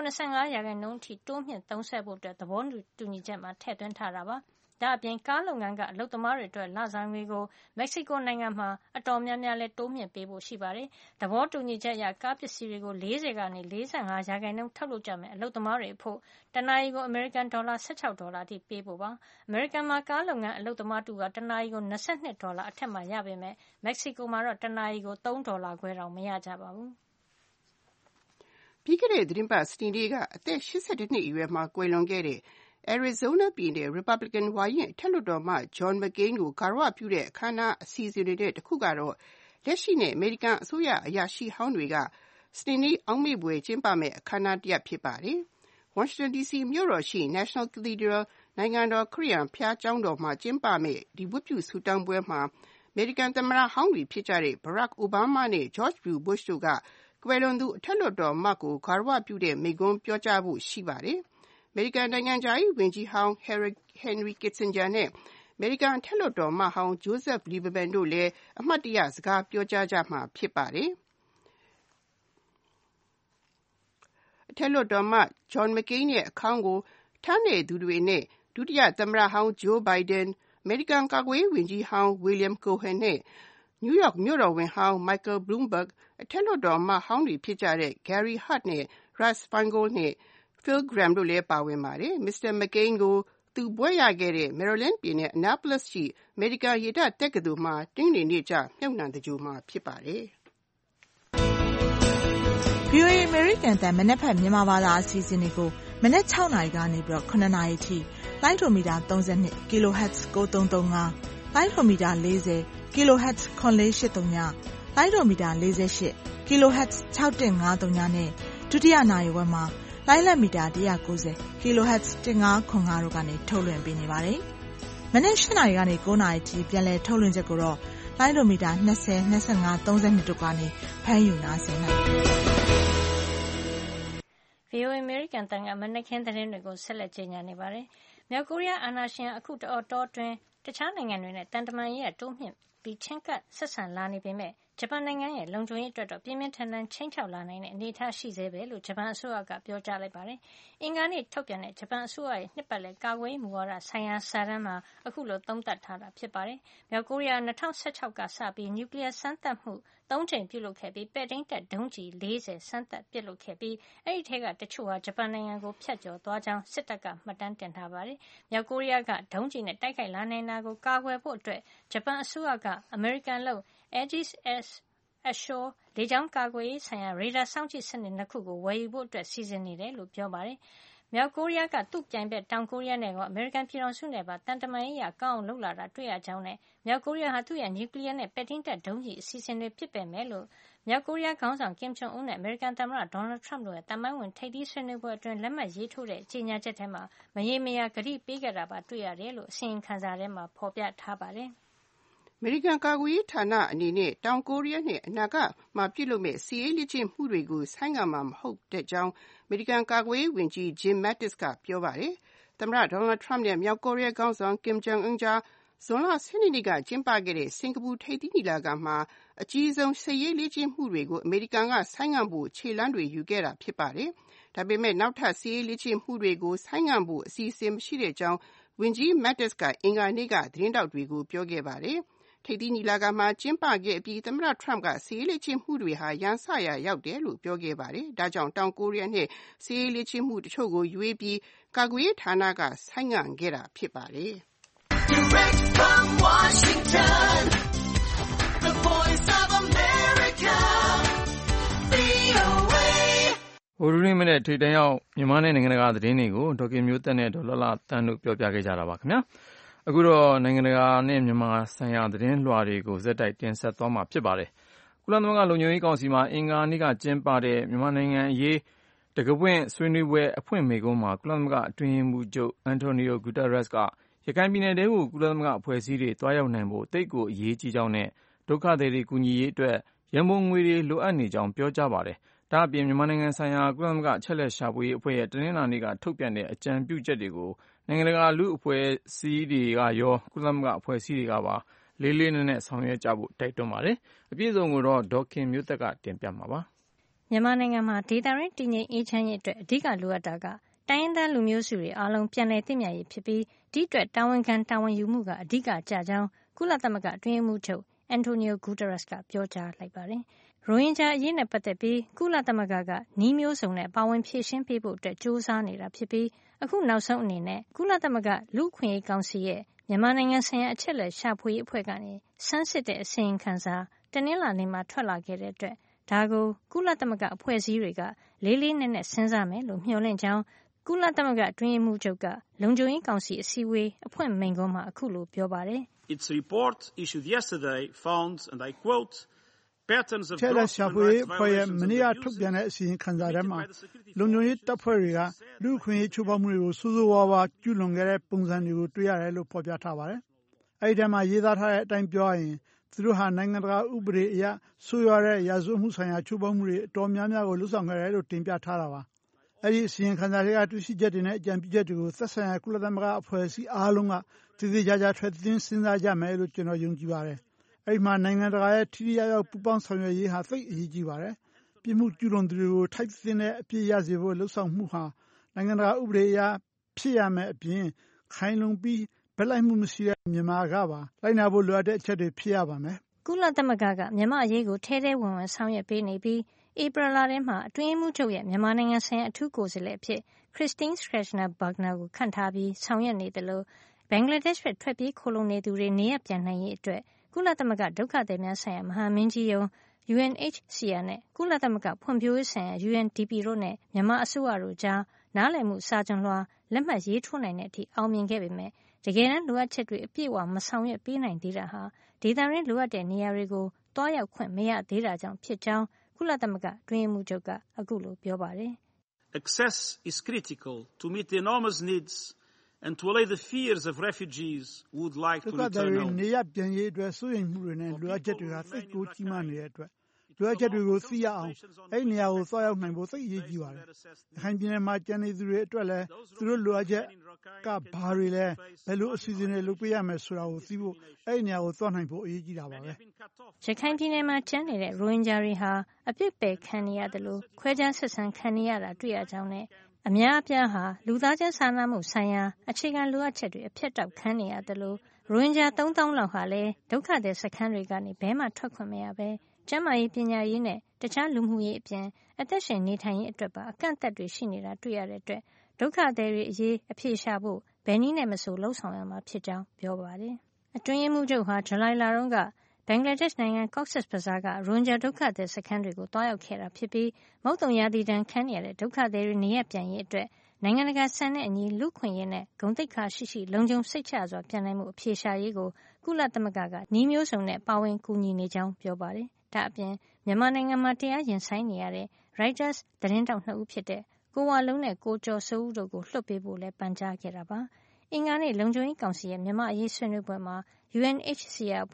75% အထိတိုးမြှင့်သုံးစွဲဖို့သဘောတူညီချက်မှာထည့်သွင်းထားတာပါ။ဒါ့အပြင်ကားလုပ်ငန်းကအလုပ်သမားတွေအတွက်လစာငွေကိုမက္ကဆီကိုနိုင်ငံမှာအတော်များများလည်းတိုးမြှင့်ပေးဖို့ရှိပါတယ်။သဘောတူညီချက်အရကားပစ္စည်းတွေကို40ကနေ 45% ထုတ်လုပ်ကြမယ့်အလုပ်သမားတွေအဖို့တနာရီကိုအမေရိကန်ဒေါ်လာ$16အထိပေးဖို့ပါ။အမေရိကန်မှာကားလုပ်ငန်းအလုပ်သမားတူကတနာရီကို$22အထက်မှာရပေမဲ့မက္ကဆီကိုမှာတော့တနာရီကို$3ခွဲတောင်မရကြပါဘူး။ပြီးခဲ့တဲ့သတင်းပတ်စနေနေ့ကအသက်82နှစ်အရွယ်မှာကွယ်လွန်ခဲ့တဲ့Arizona ပြည်နယ် Republican ဝါရင့်အထက်လွှတ်တော်အမတ် John McCain ကိုဂါရဝပြုတဲ့အခမ်းအနားအစီအစဉ်တွေထဲတခုကတော့လက်ရှိနဲ့အမေရိကန်အစိုးရအရာရှိဟောင်းတွေကစနေနေ့အောက်မေ့ဖွယ်ကျင်းပမယ့်အခမ်းအနားတရပ်ဖြစ်ပါတယ်။ Washington DC မြို့တော်ရှိ National Cathedral နိုင်ငံတော်ခရစ်ယာန်ဘုရားကျောင်းတော်မှာကျင်းပမယ့်ဒီဝတ်ပြုဆုတောင်းပွဲမှာအမေရိကန်သမ္မတဟောင်းတွေဖြစ်ကြတဲ့ Barack Obama နဲ့ George W. Bush တို့ကကွယ်လွန်သူအထက်လွှတ်တော်အမတ်ကိုဂါရဝပြုတဲ့မိန့်ခွန်းပြောကြားဖို့ရှိပါတယ်။အမေရိကန်နိုင်ငံခြားရေးဝန်ကြီးဟောင်း Henry Kissinger နဲ့အမေရိကန်အထက်လွှတ်တော်အမတ်ဟောင်း Joseph Lieberman တို့လည်းအမှတ်တရစကားပြောကြားကြမှာဖြစ်ပါတယ်။အထက်လွှတ်တော်အမတ် John McCain ရဲ့အခေါင်းကိုထမ်းနေသူတွေနဲ့ဒုတိယသမ္မတဟောင်း Joe Biden, အမေရိကန်ကာကွယ်ရေးဝန်ကြီးဟောင်း William Cohen နဲ့ New York မြို့တော်ဝန်ဟောင်း Michael Bloomberg, အထက်လွှတ်တော်အမတ်ဟောင်းတွေဖြစ်ကြတဲ့ Gary Hart နဲ့ Russ Feingold နဲ့Phil Gramm တို့လည်းပါဝင်ပါတယ်။ Mr. McCain ကိုသူဘွဲ့ရခဲ့တဲ့ Maryland ပြည်နယ် Annapolis ရှိအမေရိကန်ရေတပ်တက္ကသိုလ်မှာတနင်္ဂနွေနေ့ကျမြှပ်နှံသင်္ဂြိုဟ်မှာဖြစ်ပါတယ်။ VOA အမေရိကန်အသံမနက်ဖြန်မြန်မာဘာသာအစီအစဉ်တွေကိုမနက်6နာရီကနေ9နာရီထိလိုင်းဒိုမီတာ32 kHz 9335လိုင်းဒိုမီတာ40 kHz 9483လိုင်းဒိုမီတာ48 kHz 6153နဲ့ဒုတိယနာရီဝက်မှာလိုင်းလက်မီတာ190 kHz 1505တို့ကနေထုတ်လွှင့်ပေးနေပါတယ်။မနက်8နာရီကနေ9နာရီထိပြန်လည်ထုတ်လွှင့်ချက်ကိုတော့လိုင်းဒိုမီတာ20 25 32တို့ကနေဖမ်းယူနားဆင်နိုင်ပါတယ်။ VOA American တန်ကမနက်ခင်းသတင်းတွေကိုဆက်လက်ကြေညာနေပါတယ်။မြောက်ကိုရီးယားအာဏာရှင်အခုတောအတွင်းတခြားနိုင်ငံတွေနဲ့တန်တမာရေးတိုးမြင့်ပြီးချင်းကပ်ဆက်ဆံလာနေပေမဲ့ဂျပန်နိုင်ငံရဲ့လုံခြုံရေးအတွက်တော့ပြင်းပြင်းထန်ထန်ချိန်ချောက်လာနိုင်တဲ့အနေအထားရှိသေးပဲလို့ဂျပန်အစိုးရကပြောကြားလိုက်ပါတယ်။အင်္ဂါနေ့ထုတ်ပြန်တဲ့ဂျပန်အစိုးရရဲ့နှစ်ပတ်လည်ကာကွယ်ရေးမူဝါဒဆိုင်ရာစာတမ်းမှာအခုလိုသုံးသပ်ထားတာဖြစ်ပါတယ်။မြောက်ကိုရီးယား2016ကစပြီးနျူကလ িয়ার စမ်းသပ်မှု3ကြိမ်ပြုလုပ်ခဲ့ပြီးပဲ့ထိန်းတပ်ဒုံးကျည်40စမ်းသပ်ပစ်လွှတ်ခဲ့ပြီးအဲဒီထဲကတချို့ဟာဂျပန်နိုင်ငံကိုဖြတ်ကျော်သွားကြောင်းစစ်တပ်ကမှတ်တမ်းတင်ထားပါတယ်။မြောက်ကိုရီးယားကဒုံးကျည်နဲ့တိုက်ခိုက်လာနိုင်တာကိုကာကွယ်ဖို့အတွက်ဂျပန်အစိုးရကအမေရိကန်လုပ် Aegis Ashore လေကြောင်းကာကွယ်ရေးဆိုင်ရာရေဒါစောင့်ကြည့်စနစ်2ခုကိုဝယ်ယူဖို့စီစဉ်နေတယ်လို့ပြောပါတယ်။မြောက်ကိုရီးယားကသူ့ပြိုင်ဘက်တောင်ကိုရီးယားနဲ့ရောအမေရိကန်ပြည်ထောင်စုနဲ့ပါတန်တမာရေးအရကောင်းအောင်လုပ်လာတာတွေ့ရကြောင်းနဲ့မြောက်ကိုရီးယားဟာသူ့ရဲ့နျူကလ িয়ার နဲ့ပဲ့ထိန်းတပ်ဒုံးကျည်အစီအစဉ်တွေပစ်ပယ်မယ်လို့မြောက်ကိုရီးယားခေါင်းဆောင် Kim Jong Un နဲ့အမေရိကန်သမ္မတ Donald Trump တို့ရဲ့သမိုင်းဝင်ထိပ်သီးဆွေးနွေးပွဲအတွင်းလက်မှတ်ရေးထိုးတဲ့ကြေညာချက်ထဲမှာမရေမရာကတိပေးခဲ့တာပါတွေ့ရတယ်လို့အစီရင်ခံစာထဲမှာဖော်ပြထားပါတယ်။မေရိကန်ကာကွယ်ရေးဌာနအနေနဲ့တောင်ကိုရီးယားနဲ့အနာဂတ်မှာပြုလုပ်မယ့်စစ်ရေးလေ့ကျင့်မှုတွေကိုဆိုင်းငံ့မှာမဟုတ်တဲ့အကြောင်းအမေရိကန်ကာကွယ်ရေးဝန်ကြီး Jim Mattis ကပြောပါတယ်။သမ္မတ Donald Trump နဲ့မြောက်ကိုရီးယားခေါင်းဆောင် Kim Jong-un ကြားဇွန်လ 12 ရက်နေ့ကကျင်းပခဲ့တဲ့စင်ကာပူထိပ်သီးညီလာခံမှာအကြီးဆုံးစစ်ရေးလေ့ကျင့်မှုတွေကိုအမေရိကန်ကဆိုင်းငံ့ဖို့ခြေလှမ်းတွေယူခဲ့တာဖြစ်ပါတယ်။ဒါပေမဲ့နောက်ထပ်စစ်ရေးလေ့ကျင့်မှုတွေကိုဆိုင်းငံ့ဖို့အစီအစဉ်မရှိတဲ့အကြောင်းဝန်ကြီး Mattis ကအင်္ဂါနေ့ကသတင်းထောက်တွေကိုပြောခဲ့ပါတယ်။ထိပ်သီးညီလာခံမှာကျင်းပခဲ့အပြီးသမ္မတ Trump ကစစ်ရေးလေ့ကျင့်မှုတွေဟာရန်စရာရောက်တယ်လို့ပြောခဲ့ပါတယ်။ဒါကြောင့်တောင်ကိုရီးယားနဲ့စစ်ရေးလေ့ကျင့်မှုတချို့ကိုရွေးပြီးကာကွယ်ရေးဌာနကဆိုင်းငံ့ခဲ့တာဖြစ်ပါတယ်။ Direct from Washington, the voice of America, VOA. ဟိုရင်းမနဲ့ထိတ်တန့်ရောက်မြန်မာနဲ့နိုင်ငံတကာသတင်းတွေကိုဒေါက်ကင်မျိုးသက်နဲ့ဒေါ်လလတန်းတို့ပြောပြခဲ့ကြတာပါခင်ဗျာအခုတော့နိုင်ငံတကာနဲ့မြန်မာဆိုင်ရာသတင်းလွှာတွေကိုဇက်တိုက်တင်ဆက်သွားမှာဖြစ်ပါတယ်ကုလသမဂ္ဂလုံခြုံရေးကောင်စီမှာအင်္ဂါနေ့ကကျင်းပတဲ့မြန်မာနိုင်ငံအရေးတကပွင့်ဆွေးနွေးပွဲအဖွင့်မိန့်ခွန်းမှာကုလသမဂ္ဂအတွင်းရေးမှူးချုပ်အန်တိုနီယိုဂူတာရက်စ်ကရခိုင်ပြည်နယ်တဲကိုကုလသမဂ္ဂအဖွဲ့အစည်းတွေတွားရောက်နိုင်ဖို့တိတ်ကိုအရေးကြီးကြောင်းနဲ့ဒုက္ခသည်တွေကူညီရေးအတွက်ရန်ပုံငွေတွေလိုအပ်နေကြောင်းပြောကြားပါတယ်ဒါအပြင်မြန်မာနိုင်ငံဆိုင်ရာကုလသမဂ္ဂအချက်လက်ရှာဖွေရေးအဖွဲ့ရဲ့တနင်္လာနေ့ကထုတ်ပြန်တဲ့အကြံပြုချက်တွေကိုနိုင်ငံတကာလူ့အဖွဲ့အစည်းတွေကရောကုလသမဂ္ဂအဖွဲ့အစည်းတွေကပါလေးလေးနက်နက်ဆောင်ရွက်ကြဖို့တိုက်တွန်းပါတယ်အပြည့်အစုံကိုတော့ဒေါခင်မျိုးသက်ကတင်ပြမှာပါမြန်မာနိုင်ငံမှာဒေသရင်းတည်ငြိမ်အေးချမ်းရေးအတွက်အဓိကလိုအပ်တာကတိုင်းရင်းသားလူမျိုးစုတွေအားလုံးပြန်လည်သိမြတ်ရေးဖြစ်ပြီးဒီအတွက်တာဝန်ခံတာဝန်ယူမှုကအဓိကကျကြောင်းကုလသမဂ္ဂအတွင်းရေးမှူးချုပ်အန်တိုနီယိုဂူတာရက်စ်ကပြောကြားလိုက်ပါတယ်။ရိုဟင်ဂျာအရေးနဲ့ပတ်သက်ပြီးကုလသမဂ္ဂကနည်းမျိုးစုံနဲ့ပါဝင်ဖြေရှင်းပေးဖို့အတွက်ကြိုးစားနေတာဖြစ်ပြီးအခုနောက်ဆုံးအနေနဲ့ကုလသမဂ္ဂလူ့အခွင့်အရေးကောင်စီရဲ့မြန်မာနိုင်ငံဆိုင်ရာအချက်လက်ရှာဖွေရေးအဖွဲ့ကနေဆန်းစစ်တဲ့အစီရင်ခံစာတနင်္လာနေ့မှာထွက်လာခဲ့တဲ့အတွက်ဒါကိုကုလသမဂ္ဂအဖွဲ့အစည်းတွေကလေးလေးနက်နက်စဉ်းစားမယ်လို့မျှော်လင့်ကြောင်းကုလသမဂ္ဂအတွင်းရေးမှူးချုပ်ကလုံခြုံရေးကောင်စီအစည်းအဝေးအဖွင့်မိန့်ခွန်းမှာအခုလိုပြောပါတယ်။ Its report issued yesterday found, and I quote, patterns of ချက်လက်ရှာဖွေရေးအဖွဲ့ရဲ့မနေ့ကထုတ်ပြန်တဲ့အစီရင်ခံစာထဲမှာလုံခြုံရေးတပ်ဖွဲ့တွေကလူ့အခွင့်အရေးချိုးဖောက်မှုတွေကိုစိုးစိုးဝါးဝါကျူးလွန်ခဲ့တဲ့ပုံစံတွေကိုတွေ့ရတယ်လို့ဖော်ပြထားပါတယ်။အဲဒီထဲမှာရေးသားထားတဲ့အတိုင်းပြောရရင်သူတို့ဟာနိုင်ငံတကာဥပဒေအရဆိုးရွားတဲ့ရာဇဝတ်မှုဆိုင်ရာချိုးဖောက်မှုတွေအတော်များများကိုလုပ်ဆောင်ခဲ့တယ်လို့တင်ပြထားတာပါ။အဲဒီအစီရင်ခံစာတွေကတွေ့ရှိချက်တွေနဲ့အကြံပြုချက်တွေကိုသက်ဆိုင်ရာကုလသမဂ္ဂအဖွဲ့အစည်းအားလုံးကသေသေးချာချာထည့်သွင်းစဉ်းစားကြမယ်လို့ကျွန်တော်ယုံကြည်ပါတယ်။အဲဒီမှာနိုင်ငံတကာရဲ့ထိထိရောက်ရောက်ပူးပေါင်းဆောင်ရွက်ရေးဟာသိအရေးကြီးပါတယ်။ပြည်မှုကျူးလွန်သူတွေကိုထိုက်သင့်တဲ့အပြစ်ရစေဖို့လှုံ့ဆော်မှုဟာနိုင်ငံတကာဥပဒေအရဖြစ်ရမယ်အပြင်ခိုင်လုံပြီးဘက်လိုက်မှုမရှိတဲ့မြန်မာကပါလိုက်နာဖို့လိုအပ်တဲ့အချက်တွေဖြစ်ရပါမယ်။ကုလသမဂ္ဂကမြန်မာအရေးကိုထဲထဲဝင်ဝင်ဆောင်ရွက်ပေးနေပြီးဧပြီလထဲမှာအတွင်းရေးမှူးချုပ်ရဲ့မြန်မာနိုင်ငံဆိုင်ရာအထူးကိုယ်စားလှယ်အဖြစ် Christine Schraner Burgener ကိုခန့်ထားပြီးဆောင်ရွက်နေတယ်လို့ဘင်္ဂလားဒေ့ရှ်ဘက်ထွက်ပြေးခိုလှုံနေသူတွေနေရပ်ပြန်နိုင်ရေးအတွက်ကုလသမဂ္ဂဒုက္ခသည်များဆိုင်ရာမဟာမင်းကြီးရုံး UNHCR နဲ့ကုလသမဂ္ဂဖွံ့ဖြိုးရေးဆိုင်ရာ UNDP တို့နဲ့မြန်မာအစိုးရတို့ကြားနားလည်မှုစာချွန်လွှာလက်မှတ်ရေးထိုးနိုင်တဲ့အထိအောင်မြင်ခဲ့ပေမဲ့တကယ်တမ်းလိုအပ်ချက်တွေအပြည့်အဝမဆောင်ရွက်ပေးနိုင်သေးတာဟာဒေသရင်းလိုအပ်တဲ့နေရာတွေကိုတွားရောက်ခွင့်မရသေးတာကြောင့်ဖြစ်ကြောင်းကုလသမဂ္ဂအတွင်းရေးမှူးချုပ်ကအခုလိုပြောပါတယ်။ Access is critical to meet the enormous needs and to allay the fears of refugees who would like to return home. နေရပြန်ရေးအတွက်စိုးရိမ်မှုတွေနဲ့လိုအပ်ချက်တွေကသိပ်ကိုကြီးမားနေတဲ့အတွက်လိုအပ်ချက်တွေကိုသိရအောင်အဲ့နေရာကိုသွားရောက်နိုင်ဖို့သိအရေးကြီးပါတယ်။ခိုင်ပြည်နယ်မှာကျန်နေသူတွေအတွက်လည်းသူတို့လိုအပ်ချက်ကဘာတွေလဲဘယ်လိုအစီအစဉ်တွေလုပ်ပေးရမယ်ဆိုတာကိုသိဖို့အဲ့နေရာကိုသွားနိုင်ဖို့အရေးကြီးတာပါပဲ။ရခိုင်ပြည်နယ်မှာကျန်နေတဲ့ရိုဟင်ဂျာတွေဟာအပြစ်ပယ်ခံနေရတယ်လို့ခွဲခြားဆက်ဆံခံနေရတာတွေ့ရကြောင်းနဲ့အများအပြားဟာလူသားချင်းစာနာမှုဆိုင်ရာအခြေခံလိုအပ်ချက်တွေအဖြတ်တောက်ခံနေရတယ်လို့ရိုဟင်ဂျာ 3000 လောက်ဟာလည်းဒုက္ခသည်စခန်းတွေကနေဘဲမှထွက်ခွင့်မရပဲကျန်းမာရေးပညာရေးနဲ့တခြားလူမှုရေးအပြင်အသက်ရှင်နေထိုင်ရေးအတွက်ပါအကန့်အသတ်တွေရှိနေတာတွေ့ရတဲ့အတွက်ဒုက္ခသည်တွေအရေးအဖြေရှာဖို့ဘယ်နည်းနဲ့မဆိုလှုံ့ဆော်ရမှာဖြစ်ကြောင်းပြောပါတယ်။အတွင်းရေးမှူးချုပ်ဟာဇူလိုင်လတုန်းကဘင်္ဂလားဒေ့ရှ်နိုင်ငံ Cox's Bazar ကရိုဟင်ဂျာဒုက္ခသည်စခန်းတွေကိုတွားရောက်ခဲ့တာဖြစ်ပြီးမုတ်သုန်ရာသီဒဏ်ခံနေရတဲ့ဒုက္ခသည်တွေနေရပ်ပြန်ရေးအတွက်နိုင်ငံတကာစံနဲ့အညီလူ့ခွင့်ရေးနဲ့ဂုဏ်သိက္ခာရှိလုံခြုံစိတ်ချစွာပြန်နိုင်မှုအဖြေရှာရေးကိုကုလသမဂ္ဂကနည်းမျိုးစုံနဲ့ပါဝင်ကူညီနေကြောင်းပြောပါတယ်။ဒါအပြင်မြန်မာနိုင်ငံမှာတရားရင်ဆိုင်နေရတဲ့ Reuters သတင်းထောက်2ဦးဖြစ်တဲ့ကိုဝလုံးနဲ့ကိုကျော်စိုးဦးတို့ကိုလွှတ်ပေးဖို့လည်းပန်ကြားခဲ့တာပါ။အင်္ဂါနေ့လုံခြုံရေးကောင်စီရဲ့မြန်မာအရေးဆွေးနွေးပွဲမှာ UNHCR အဖွဲ့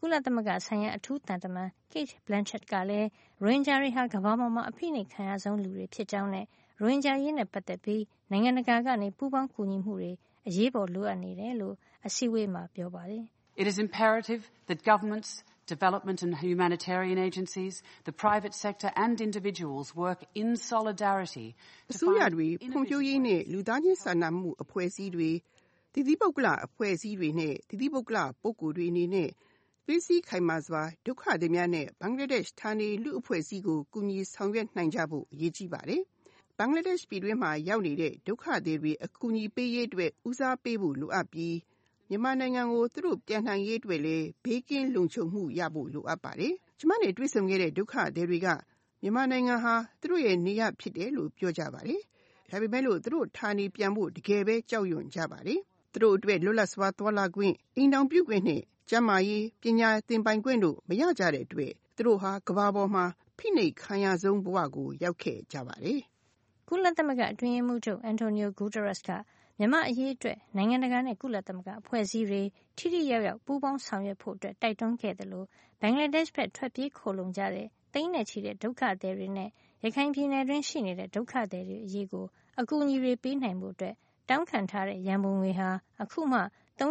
ကုလသမဂ္ဂဆိုင်ရာအထူးသံတမန် Kate Blanchett ကလည်းရိုဟင်ဂျာတွေဟာကမ္ဘာပေါ်မှာအဖိနှိပ်ခံရဆုံးလူတွေဖြစ်ကြောင်းနဲ့ရိုဟင်ဂျာရေးနဲ့ပတ်သက်ပြီးနိုင်ငံတကာကနေပူးပေါင်းကူညီမှုတွေအရေးပေါ်လိုအပ်နေတယ်လို့အစည်းအဝေးမှာပြောပါတယ်။ It is imperative that governments, development and humanitarian agencies, the private sector and individuals work in solidarity to အစိုးရတွေဖွံ့ဖြိုးရေးနဲ့လူသားချင်းစာနာမှုအဖွဲ့အစည်းတွေတည်တည်ပုဂ္ဂလအဖွဲ့အစည်းတွေနဲ့တည်တည်ပုဂ္ဂလပုဂ္ဂိုလ်တွေအနေနဲ့သွေးစည်းခိုင်မာစွာဒုက္ခသည်များနဲ့ဘင်္ဂလားဒေ့ရှ်ဌာနေလူအဖွဲ့အစည်းကိုကူညီဆောင်ရွက်နိုင်ကြဖို့အရေးကြီးပါတယ်။ဘင်္ဂလားဒေ့ရှ်ပြည်တွင်းမှာရောက်နေတဲ့ဒုက္ခသည်တွေအကူအညီပေးရေးအတွက်ဦးစားပေးဖို့လိုအပ်ပြီးမြန်မာနိုင်ငံကိုသူတို့ပြန်နိုင်ရေးအတွက်လည်းဘေးကင်းလုံခြုံမှုရဖို့လိုအပ်ပါတယ်။ကျမနဲ့တွေ့ဆုံခဲ့တဲ့ဒုက္ခသည်တွေကမြန်မာနိုင်ငံဟာသူတို့ရဲ့နေရာဖြစ်တယ်လို့ပြောကြပါတယ်။ဒါပေမဲ့လို့သူတို့ဌာနေပြန်ဖို့တကယ်ပဲကြောက်ရွံ့ကြပါတယ်။သူတို့အတွက်လွတ်လပ်စွာသွားလာခွင့်အိမ်ထောင်ပြုခွင့်နဲ့ကျန်းမာရေးပညာသင်ပိုင်ခွင့်တို့မရကြတဲ့အတွက်သူတို့ဟာကမ္ဘာပေါ်မှာဖိနှိပ်ခံရဆုံးဘဝကိုရောက်ခဲ့ကြပါတယ်။ကုလသမဂ္ဂအတွင်းရေးမှူးချုပ်အန်တိုနီယိုဂူတာရက်စ်ကမြန်မာအရေးအတွက်နိုင်ငံတကာနဲ့ကုလသမဂ္ဂအဖွဲ့အစည်းတွေထိထိရောက်ရောက်ပူးပေါင်းဆောင်ရွက်ဖို့အတွက်တိုက်တွန်းခဲ့တယ်လို့ဘင်္ဂလားဒေ့ရှ်ဘက်ထွက်ပြေးခိုလုံကြတဲ့သိန်းနဲ့ချီတဲ့ဒုက္ခသည်တွေနဲ့ရခိုင်ပြည်နယ်တွင်းရှိနေတဲ့ဒုက္ခသည်တွေအရေးကိုအကူအညီတွေပေးနိုင်ဖို့အတွက်တောင်းခံထားတဲ့ရန်ပုံငွေဟာအခုမှ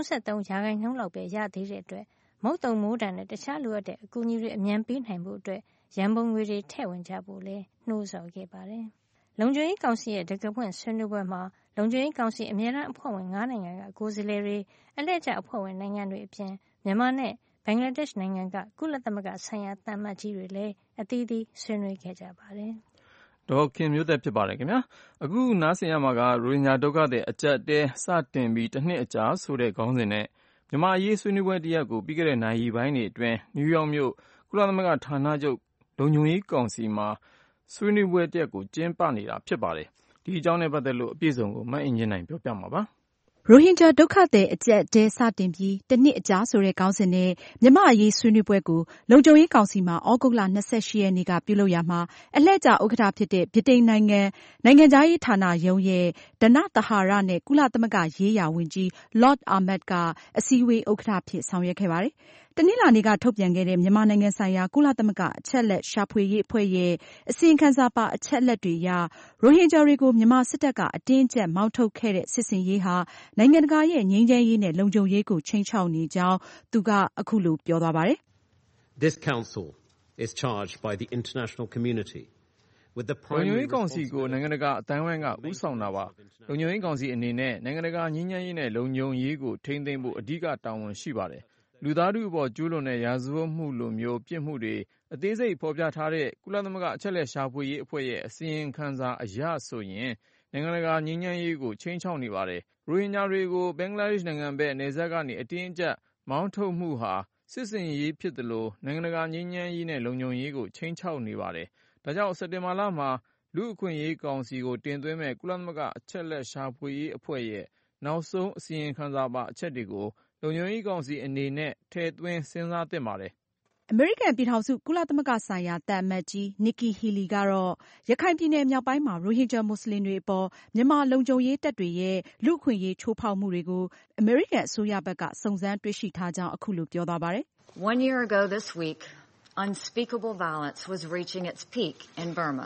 33% လောက်ပဲရသေးတဲ့အတွက်မုတ်တုံမိုးတံနဲ့တခြားလိုအပ်တဲ့အကူအညီတွေအမြန်ပေးနိုင်ဖို့အတွက်ရန်ပုံငွေတွေထည့်ဝင်ကြဖို့လည်းနှိုးဆော်ခဲ့ပါတယ်။လုံခြုံရေးကောင်စီရဲ့တံခါးဖွင့်ဆွေးနွေးပွဲမှာလုံခြုံရေးကောင်စီအမြဲတမ်းအဖွဲ့ဝင်9နိုင်ငံကကိုယ်စားလှယ်တွေအလှည့်ကျအဖွဲ့ဝင်နိုင်ငံတွေအပြင်မြန်မာနဲ့ဘင်္ဂလားဒေ့ရှ်နိုင်ငံကကုလသမဂ္ဂဆိုင်ရာသံအမတ်ကြီးတွေလည်းအသီးသီးဆွေးနွေးခဲ့ကြပါတယ်။ဒေါ်ခင်မျိုးသက်ဖြစ်ပါတယ်ခင်ဗျာ။အခုနားဆင်ရမှာကရိုဟင်ဂျာဒုက္ခသည်အကျပ်တဲစတင်ပြီးတစ်နှစ်အကြာဆိုတဲ့ခေါင်းစဉ်နဲ့မြန်မာအရေးဆွေးနွေးပွဲတရက်ကိုပြီးခဲ့တဲ့နိုင်ရီပိုင်းတွေအတွင်းနယူးယောက်မြို့ကုလသမဂ္ဂဌာနချုပ်လုံခြုံရေးကောင်စီမှာဆွေးနွေးပွဲတရက်ကိုကျင်းပနေတာဖြစ်ပါတယ်။ဒီအကြောင်းနဲ့ပတ်သက်လို့အပြည့်အစုံကိုမအင်ကြင်းနိုင်ပြောပြမှာပါ။ရိုဟင်ဂျာဒုက္ခသည်အကျပ်တဲစတင်ပြီးတစ်နှစ်အကြာဆိုတဲ့ခေါင်းစဉ်နဲ့မြန်မာအရေးဆွေးနွေးပွဲကိုလုံခြုံရေးကောင်စီမှာဩဂုတ်လ28ရက်နေ့ကပြုလုပ်ရာမှာအလှည့်ကျဥက္ကဋ္ဌဖြစ်တဲ့ဗြိတိန်နိုင်ငံခြားရေးဌာနရုံးရဲ့ဓနသဟာရနဲ့ကုလသမဂ္ဂရေးရာဝန်ကြီး Lord Ahmad ကအစည်းအဝေးဥက္ကဋ္ဌဖြစ်ဆောင်ရွက်ခဲ့ပါတယ်။တနင်္လာနေ့ကထုတ်ပြန်ခဲ့တဲ့မြန်မာနိုင်ငံဆိုင်ရာကုလသမဂ္ဂအချက်အလက်ရှာဖွေရေးအဖွဲ့ရဲ့အစီရင်ခံစာပါအချက်အလက်တွေအရရိုဟင်ဂျာတွေကိုမြန်မာစစ်တပ်ကအတင်းအကျပ်မောင်းထုတ်ခဲ့တဲ့စစ်ဆင်ရေးဟာနိုင်ငံတကာရဲ့ငြိမ်းချမ်းရေးနဲ့လုံခြုံရေးကိုခြိမ်းခြောက်နေကြောင်းသူကအခုလိုပြောသွားပါတယ်။ This council is charged by the international community with the primary လုံခြုံရေးကောင်စီကိုနိုင်ငံတကာအတိုင်းအဝိုင်းကဦးဆောင်တာပါ။လုံခြုံရေးကောင်စီအနေနဲ့နိုင်ငံတကာငြိမ်းချမ်းရေးနဲ့လုံခြုံရေးကိုထိန်းသိမ်းဖို့အဓိကတာဝန်ရှိပါတယ်။လူသားထုအပေါ်ကျူးလွန်တဲ့ရာဇဝတ်မှုလိုမျိုးပြစ်မှုတွေအသေးစိတ်ဖော်ပြထားတဲ့ကုလသမဂ္ဂအချက်အလက်ရှာဖွေရေးအဖွဲ့ရဲ့အစီရင်ခံစာအရဆိုရင်နိုင်ငံတကာငြိမ်းချမ်းရေးကိုခြိမ်းခြောက်နေပါတယ်။ရိုဟင်ဂျာတွေကိုဘင်္ဂလားဒေ့ရှ်နိုင်ငံဘက်နယ်စပ်ကနေအတင်းအကျပ်မောင်းထုတ်မှုဟာစစ်ဆင်ရေးဖြစ်သလိုနိုင်ငံတကာငြိမ်းချမ်းရေးနဲ့လုံခြုံရေးကိုခြိမ်းခြောက်နေပါတယ်။ဒါကြောင့်စက်တင်ဘာလမှာလူ့အခွင့်အရေးကောင်စီကိုတင်သွင်းမဲ့ကုလသမဂ္ဂအချက်အလက်ရှာဖွေရေးအဖွဲ့ရဲ့နောက်ဆုံးအစီရင်ခံစာပါအချက်တွေကိုလုံခြုံရေးကောင်စီအနေနဲ့ထည့်သွင်းစဉ်းစားသင့်ပါတယ်။အမေရိကန်ပြည်ထောင်စုကုလသမဂ္ဂဆိုင်ရာသံအမတ်ကြီး Nikki Haley ကတော့ရခိုင်ပြည်နယ်မြောက်ပိုင်းမှာရိုဟင်ဂျာမွတ်စလင်တွေအပေါ်မြန်မာလုံခြုံရေးတပ်တွေရဲ့လူ့အခွင့်အရေးချိုးဖောက်မှုတွေကိုအမေရိကန်အစိုးရဘက်ကစုံစမ်းတွေ့ရှိထားကြောင်းအခုလိုပြောသွားပါတယ်။ 1 year ago this week, unspeakable violence was reaching its peak in Burma.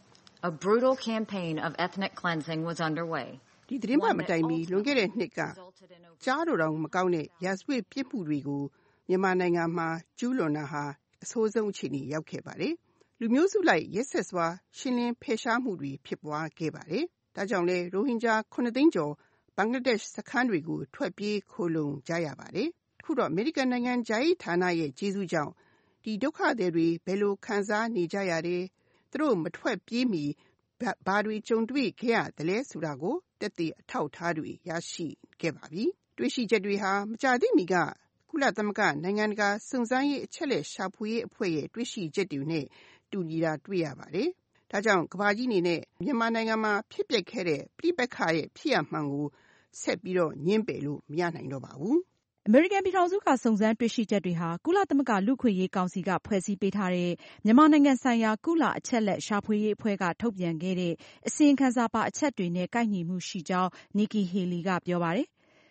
A brutal campaign of ethnic cleansing was underway. ဒီသတင်းပတ်မတိုင်မီလွန်ခဲ့တဲ့နှစ်ကကြားတော်တော်မကောင်းတဲ့ရာဇဝတ်ပြစ်မှုတွေကိုမြန်မာနိုင်ငံမှာကျူးလွန်တာဟာအဆိုးဆုံးအခြေအနေရောက်ခဲ့ပါတယ်။လူမျိုးစုလိုက်ရက်စက်စွာရှင်းလင်းဖယ်ရှားမှုတွေဖြစ်ပွားခဲ့ပါတယ်။ဒါကြောင့်လည်းရိုဟင်ဂျာ9သိန်းကျော်ဘင်္ဂလားဒေ့ရှ်စခန်းတွေကိုထွက်ပြေးခိုလုံကြရပါတယ်။အခုတော့အမေရိကန်နိုင်ငံဂျာယီဌာနရဲ့ကျေးဇူးကြောင့်ဒီဒုက္ခသည်တွေဘယ်လိုခံစားနေကြရတယ်သူတို့မထွက်ပြေးမီဘာတွေကြုံတွေ့ခဲ့ရတယ်လဲဆိုတာကိုတက်တဲ့အထောက်အထားတွေရရှိခဲ့ပါပြီ။တွေ့ရှိချက်တွေဟာမကြာသေးမီကကုလသမဂ္ဂနိုင်ငံတကာစုံစမ်းရေးအချက်အလက်ရှာဖွေရေးအဖွဲ့ရဲ့တွေ့ရှိချက်တွေနဲ့တူညီတာတွေ့ရပါတယ်။ဒါကြောင့်ကမ္ဘာကြီးအနေနဲ့မြန်မာနိုင်ငံမှာဖြစ်ပျက်ခဲ့တဲ့ပြိပက္ခရဲ့ဖြစ်ရပ်မှန်ကိုဆက်ပြီးတော့ညှင်းပယ်လို့မရနိုင်တော့ပါဘူး။အမေရိကန်ပြည်ထောင်စုကစုံစမ်းတွေ့ရှိချက်တွေဟာကုလသမဂ္ဂလူ့အခွင့်အရေးကောင်စီကဖွဲ့စည်းပေးထားတဲ့မြန်မာနိုင်ငံဆိုင်ရာကုလအချက်လက်ရှာဖွေရေးအဖွဲ့ကထုတ်ပြန်ခဲ့တဲ့အစီရင်ခံစာပါအချက်တွေနဲ့ကိုက်ညီမှုရှိကြောင်း Nikki Haley ကပြောပါတယ်။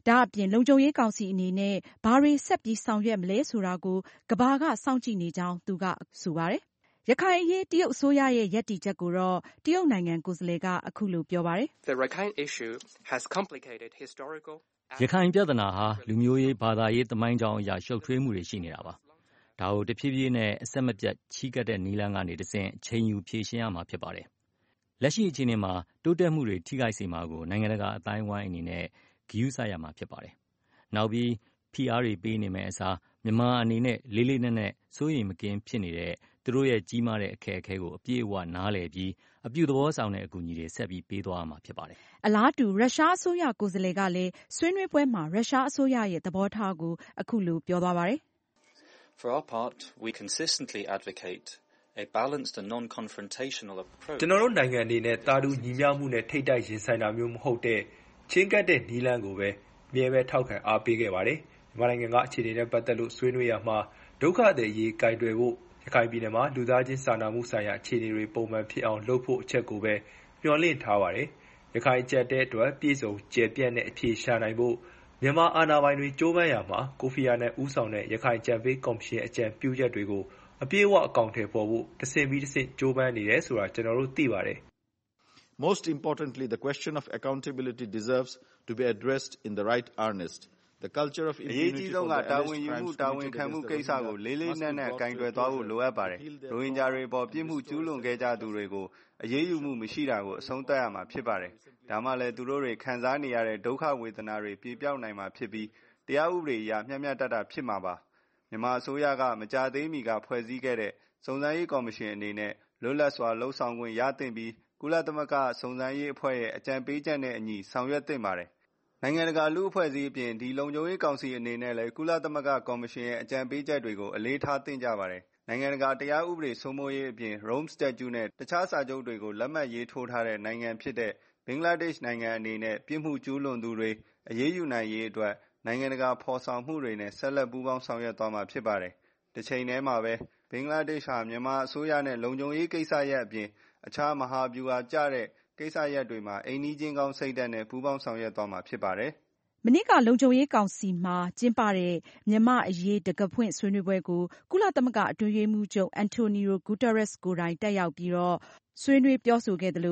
ဒါအပြင်လုံခြုံရေးကောင်စီအနေနဲ့ဘာတွေဆက်ပြီးဆောင်ရွက်မလဲဆိုတာကိုကမ္ဘာကစောင့်ကြည့်နေကြောင်းသူကဆိုပါတယ်။ရခိုင်အရေးတရုတ်အစိုးရရဲ့ရပ်တည်ချက်ကိုတော့တရုတ်နိုင်ငံကိုယ်စားလှယ်ကအခုလိုပြောပါတယ်။ The Rakhine issue has complicated historical ရခိုင်ပြဿနာဟာလူမျိုးရေးဘာသာရေးသမိုင်းကြောင်းအရာရှုပ်ထွေးမှုတွေရှိနေတာပါ။ဒါကိုတဖြည်းဖြည်းနဲ့အဆက်မပြတ်ချီးကပ်တဲ့နည်းလမ်းကနေတဆင့်ချိန်ယူဖြေရှင်းရမှာဖြစ်ပါတယ်။လက်ရှိအခြေအနေမှာတိုးတက်မှုတွေထိခိုက်စေမှာကိုနိုင်ငံတကာအတိုင်းအဝိုင်းအနေနဲ့ဂရုစိုက်ရမှာဖြစ်ပါတယ်။နောက်ပြီးဖိအားတွေပေးနေမယ့်အစားမြန်မာအနေနဲ့လေးလေးနက်နက်စိုးရိမ်မကင်းဖြစ်နေတဲ့သူတို့ရဲ့ကြီးမားတဲ့အခက်အခဲကိုအပြည့်အဝနားလည်ပြီးအပြုသဘောဆောင်တဲ့အကူအညီတွေဆက်ပြီးပေးသွားရမှာဖြစ်ပါတယ်။အလားတူရုရှားအစိုးရကိုယ်စားလှယ်ကလည်းဆွေးနွေးပွဲမှာရုရှားအစိုးရရဲ့သဘောထားကိုအခုလိုပြောသွားပါတယ်။ For our part, we consistently advocate a balanced and non-confrontational approach. ကျွန်တော်တို့နိုင်ငံအနေနဲ့တာတူညီမျှမှုနဲ့ထိပ်တိုက်ရင်ဆိုင်တာမျိုးမဟုတ်တဲ့ချင်းကပ်တဲ့နည်းလမ်းကိုပဲအမြဲပဲထောက်ခံအားပေးခဲ့ပါတယ်။မြန်မာနိုင်ငံကအခြေအနေနဲ့ပတ်သက်လို့ဆွေးနွေးရမှာဒုက္ခသည်ရေးကင်တွယ်ဖို့ရခိုင်ပြည်နယ်မှာလူသားချင်းစာနာမှုဆိုင်ရာအခြေအနေတွေပုံမှန်ဖြစ်အောင်လုပ်ဖို့အချက်ကိုပဲမျှော်လင့်ထားပါတယ်။ရခိုင်ကျပ်တဲ့အတွက်ပြည်စုံကျယ်ပြန့်တဲ့အဖြေရှာနိုင်ဖို့မြန်မာအာဏာပိုင်တွေကြိုးပမ်းရမှာကိုဖီအာနန်ဦးဆောင်တဲ့ရခိုင်ကြံပေးကော်မရှင်အကြံပြုချက်တွေကိုအပြည့်အဝအကောင်အထည်ဖော်ဖို့တဆင့်ပြီးတဆင့်ကြိုးပမ်းနေတယ်ဆိုတာကျွန်တော်တို့သိပါတယ်။ Most importantly, the question of accountability deserves to be addressed in the right earnest. The culture of impunity အရေးကြီးဆုံးကတာဝန်ယူမှုတာဝန်ခံမှုကိစ္စကိုလေးလေးနက်နက်ကင်တွယ်သွားဖို့လိုအပ်ပါတယ်။ရိုဟင်ဂျာတွေပေါ်ပြစ်မှုကျူးလွန်ခဲ့ကြသူတွေကိုအရေးယူမှုမရှိတာကိုအဆုံးသတ်ရမှာဖြစ်ပါတယ်။ဒါမှလည်းသူတို့တွေခံစားနေရတဲ့ဒုက္ခဝေဒနာတွေပြေပြောက်နိုင်မှာဖြစ်ပြီးတရားဥပဒေအရမျှမျှတတဖြစ်မှာပါ။မြန်မာအစိုးရကမကြာသေးမီကဖွဲ့စည်းခဲ့တဲ့စုံစမ်းရေးကော်မရှင်အနေနဲ့လွတ်လပ်စွာလှုပ်ဆောင်ခွင့်ရသင့်ပြီးကုလသမဂ္ဂစုံစမ်းရေးအဖွဲ့ရဲ့အကြံပေးချက်နဲ့အညီဆောင်ရွက်သင့်ပါတယ်။နိုင်ငံတကာလူ့အဖွဲ့အစည်းအပြင်ဒီလုံခြုံရေးကောင်စီအနေနဲ့လည်းကုလသမဂ္ဂကော်မရှင်ရဲ့အကြံပေးချက်တွေကိုအလေးထားသင့်ကြပါတယ်။နိုင်ငံတကာတရားဥပဒေစိုးမိုးရေးအပြင် Rome Statute နဲ့တခြားစာချုပ်တွေကိုလက်မှတ်ရေးထိုးထားတဲ့နိုင်ငံဖြစ်တဲ့ဘင်္ဂလားဒေ့ရှ်နိုင်ငံအနေနဲ့ပြစ်မှုကျူးလွန်သူတွေအရေးယူနိုင်ရေးအတွက်နိုင်ငံတကာဖော်ဆောင်မှုတွေနဲ့ဆက်လက်ပူးပေါင်းဆောင်ရွက်သွားမှာဖြစ်ပါတယ်။တစ်ချိန်တည်းမှာပဲဘင်္ဂလားဒေ့ရှ်ဟာမြန်မာအစိုးရနဲ့လုံခြုံရေးကိစ္စရပ်အပြင်အခြားမဟာဗျူဟာကျတဲ့ကိစ္စရပ်တွေမှာအိမ်နီးချင်းကောင်းစိတ်ဓာတ်နဲ့ပူးပေါင်းဆောင်ရွက်သွားမှာဖြစ်ပါတယ်။မနေ့ကလုံခြုံရေးကောင်စီမှာကျင်းပတဲ့မြန်မာ့အရေးတံခါးဖွင့်ဆွေးနွေးပွဲကိုကုလသမဂ္ဂအတွင်းရေးမှူးချုပ်အန်တိုနီယိုဂူတာရက်စ်ကိုယ်တိုင်တက်ရောက်ပြီးတော့ဆွေးနွေးပြောဆိုခဲ့သလို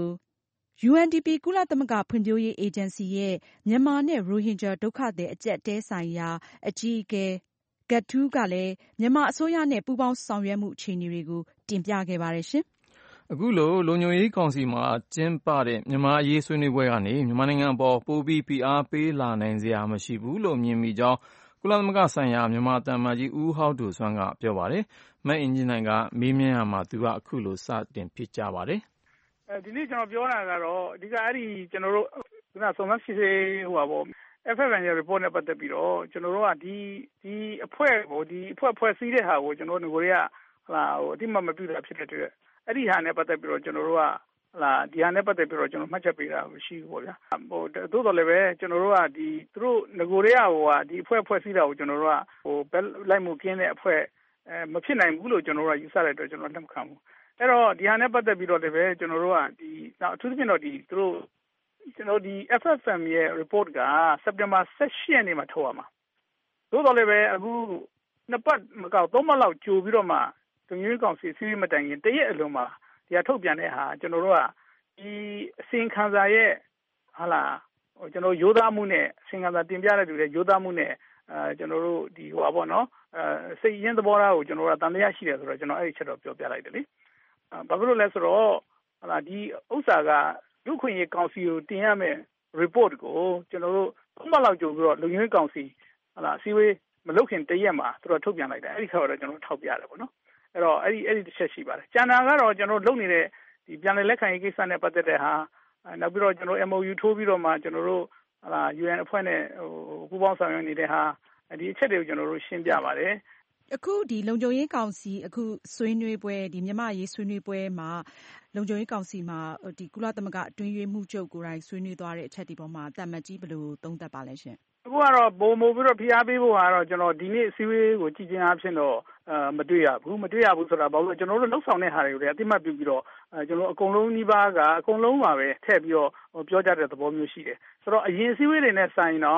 UNDP ကုလသမဂ္ဂဖွံ့ဖြိုးရေးအေဂျင်စီရဲ့မြန်မာနဲ့ရိုဟင်ဂျာဒုက္ခသည်အကျပ်အတည်းဆိုင်ရာအကြီးအကဲဂတ်တူးကလည်းမြန်မာအစိုးရနဲ့ပူးပေါင်းဆောင်ရွက်မှုအခြေအနေတွေကိုတင်ပြခဲ့ပါတယ်ရှင်။အခုလိုလုံခြုံရေးကောင်စီမှာကျင်းပတဲ့မြန်မာအရေးဆွေးနွေးပွဲကနေမြန်မာနိုင်ငံအပေါ်ပိုပြီးဖိအားပေးလာနိုင်စရာမရှိဘူးလို့မြင်မိကြောင်းကုလသမဂ္ဂဆိုင်ရာမြန်မာသံအမတ်ကြီးဦးဟောက်ဒိုဆွမ်းကပြောပါတယ်။မအင်ဂျင်နိုင်ကမေးမြန်းရမှာသူကအခုလိုစတင်ဖြစ်ကြပါတယ်။ဒီနေ့ကျွန်တော်ပြောတာကတော့အဓိကအဲ့ဒီကျွန်တော်တို့ခုနစုံစမ်းစစ်ဆေးဟိုပါပေါ့ FFN ရဲ့ report နဲ့ပတ်သက်ပြီးတော့ကျွန်တော်တို့ကဒီအဖွဲ့ကိုဒီအဖွဲ့စည်းတဲ့ဟာကိုကျွန်တော်တို့ငကိုတွေကဟိုအတိမမပြုတာဖြစ်တဲ့အတွက်အဲ့ဒီဟာနဲ့ပတ်သက်ပြီးတော့ကျွန်တော်တို့ကဒီဟာနဲ့ပတ်သက်ပြီးတော့ကျွန်တော်မှတ်ချက်ပေးတာရှိဘူးပေါ့ဗျာဟိုသို့တော်လည်းပဲကျွန်တော်တို့ကဒီသူတို့ငကိုတွေကဟိုကဒီအဖွဲ့စည်းတာကိုကျွန်တော်တို့ကဟိုဘက်လိုက်မှုကင်းတဲ့အဖွဲ့မဖြစ်နိုင်ဘူးလို့ကျွန်တော်တို့ကယူဆတဲ့အတွက်ကျွန်တော်လက်မခံဘူးအဲ့တော့ဒီဟာနဲ့ပတ်သက်ပြီးတော့လည်းပဲကျွန်တော်တို့ကဒီအထူးသဖြင့်တော့ဒီသူတို့ကျွန်တော်ဒီ FFM ရဲ့ report ကစက်တင်ဘာ18ရက်နေ့မှာထုတ်ရမှာသို့တော်လည်းပဲအခုနှစ်ပတ်မကောက်3ပတ်လောက်ကြိုပြီးတော့မှသူမျိုးကောင်စီစီးမတိုင်ရင်တရက်အလုံးမှာဒီဟာထုတ်ပြန်တဲ့ဟာကျွန်တော်တို့ကဒီအစင်ခံစာရဲ့ဟာလာကျွန်တော်ရိုးသားမှုနဲ့အစင်ခံစာတင်ပြတဲ့သူတွေရိုးသားမှုနဲ့ကျွန်တော်တို့ဒီဟိုပါပေါ့နော်စိတ်ရင်းသဘောထားကိုကျွန်တော်တို့ကတန်တရားရှိတယ်ဆိုတော့ကျွန်တော်အဲ့ဒီချက်တော့ပြောပြလိုက်တယ်လေဘာဖြစ်လို့လဲဆိုတော့ဟာလာဒီဥစ္စာကလူခွင့်ရေးကောင်စီကိုတင်ရမယ် report ကိုကျွန်တော်တို့3ပတ်လောက်ကြိုပြီးတော့လူရင်းကောင်စီဟာလာအစည်းအဝေးမလုပ်ခင်တရက်မှာသူတို့ထုတ်ပြန်လိုက်တယ်အဲ့ဒီခါတော့ကျွန်တော်ထောက်ပြရတယ်ပေါ့နော်အဲ့တော့အဲ့ဒီတစ်ချက်ရှိပါတယ်ကျန်တာကတော့ကျွန်တော်လုပ်နေတဲ့ဒီပြန်လည်လက်ခံရေးကိစ္စနဲ့ပတ်သက်တဲ့ဟာနောက်ပြီးတော့ကျွန်တော် MOU ထိုးပြီးတော့မှကျွန်တော်တို့ဟာလာ UN အဖွဲ့နဲ့ဟိုပူးပေါင်းဆောင်ရွက်နေတဲ့ဟာဒီအချက်တွေကိုကျွန်တော်တို့ရှင်းပြပါတယ်အခုဒီလုံခြုံရေးကောင်စီအခုဆွေးနွေးပွဲဒီမြန်မာရေးဆွေးနွေးပွဲမှာလုံခြုံရေးကောင်စီမှာဒီကုလသမဂ္ဂအတွင်းရေးမှူးချုပ်ကိုယ်တိုင်ဆွေးနွေးသွားတဲ့အချက်ဒီပေါ်မှာတမတ်ကြီးဘယ်လိုသုံးသပ်ပါလဲရှင်အခုကတော့ပုံမို့ပြီးတော့ဖိအားပေးဖို့ကတော့ကျွန်တော်ဒီနေ့အစည်းအဝေးကိုကြည့်ချင်းအားဖြင့်တော့မတွေ့ရဘူးဆိုတာဘာလို့ကျွန်တော်တို့လှုပ်ဆောင်တဲ့ဟာတွေကိုလည်းအတိမတ်ပြုပြီးတော့ကျွန်တော်အကုန်လုံးနှီးပါးကအကုန်လုံးပါပဲထည့်ပြီးတော့ပြောကြတဲ့သဘောမျိုးရှိတယ်ဆိုတော့အရင်အစည်းအဝေးတွေနဲ့ဆိုင်တော့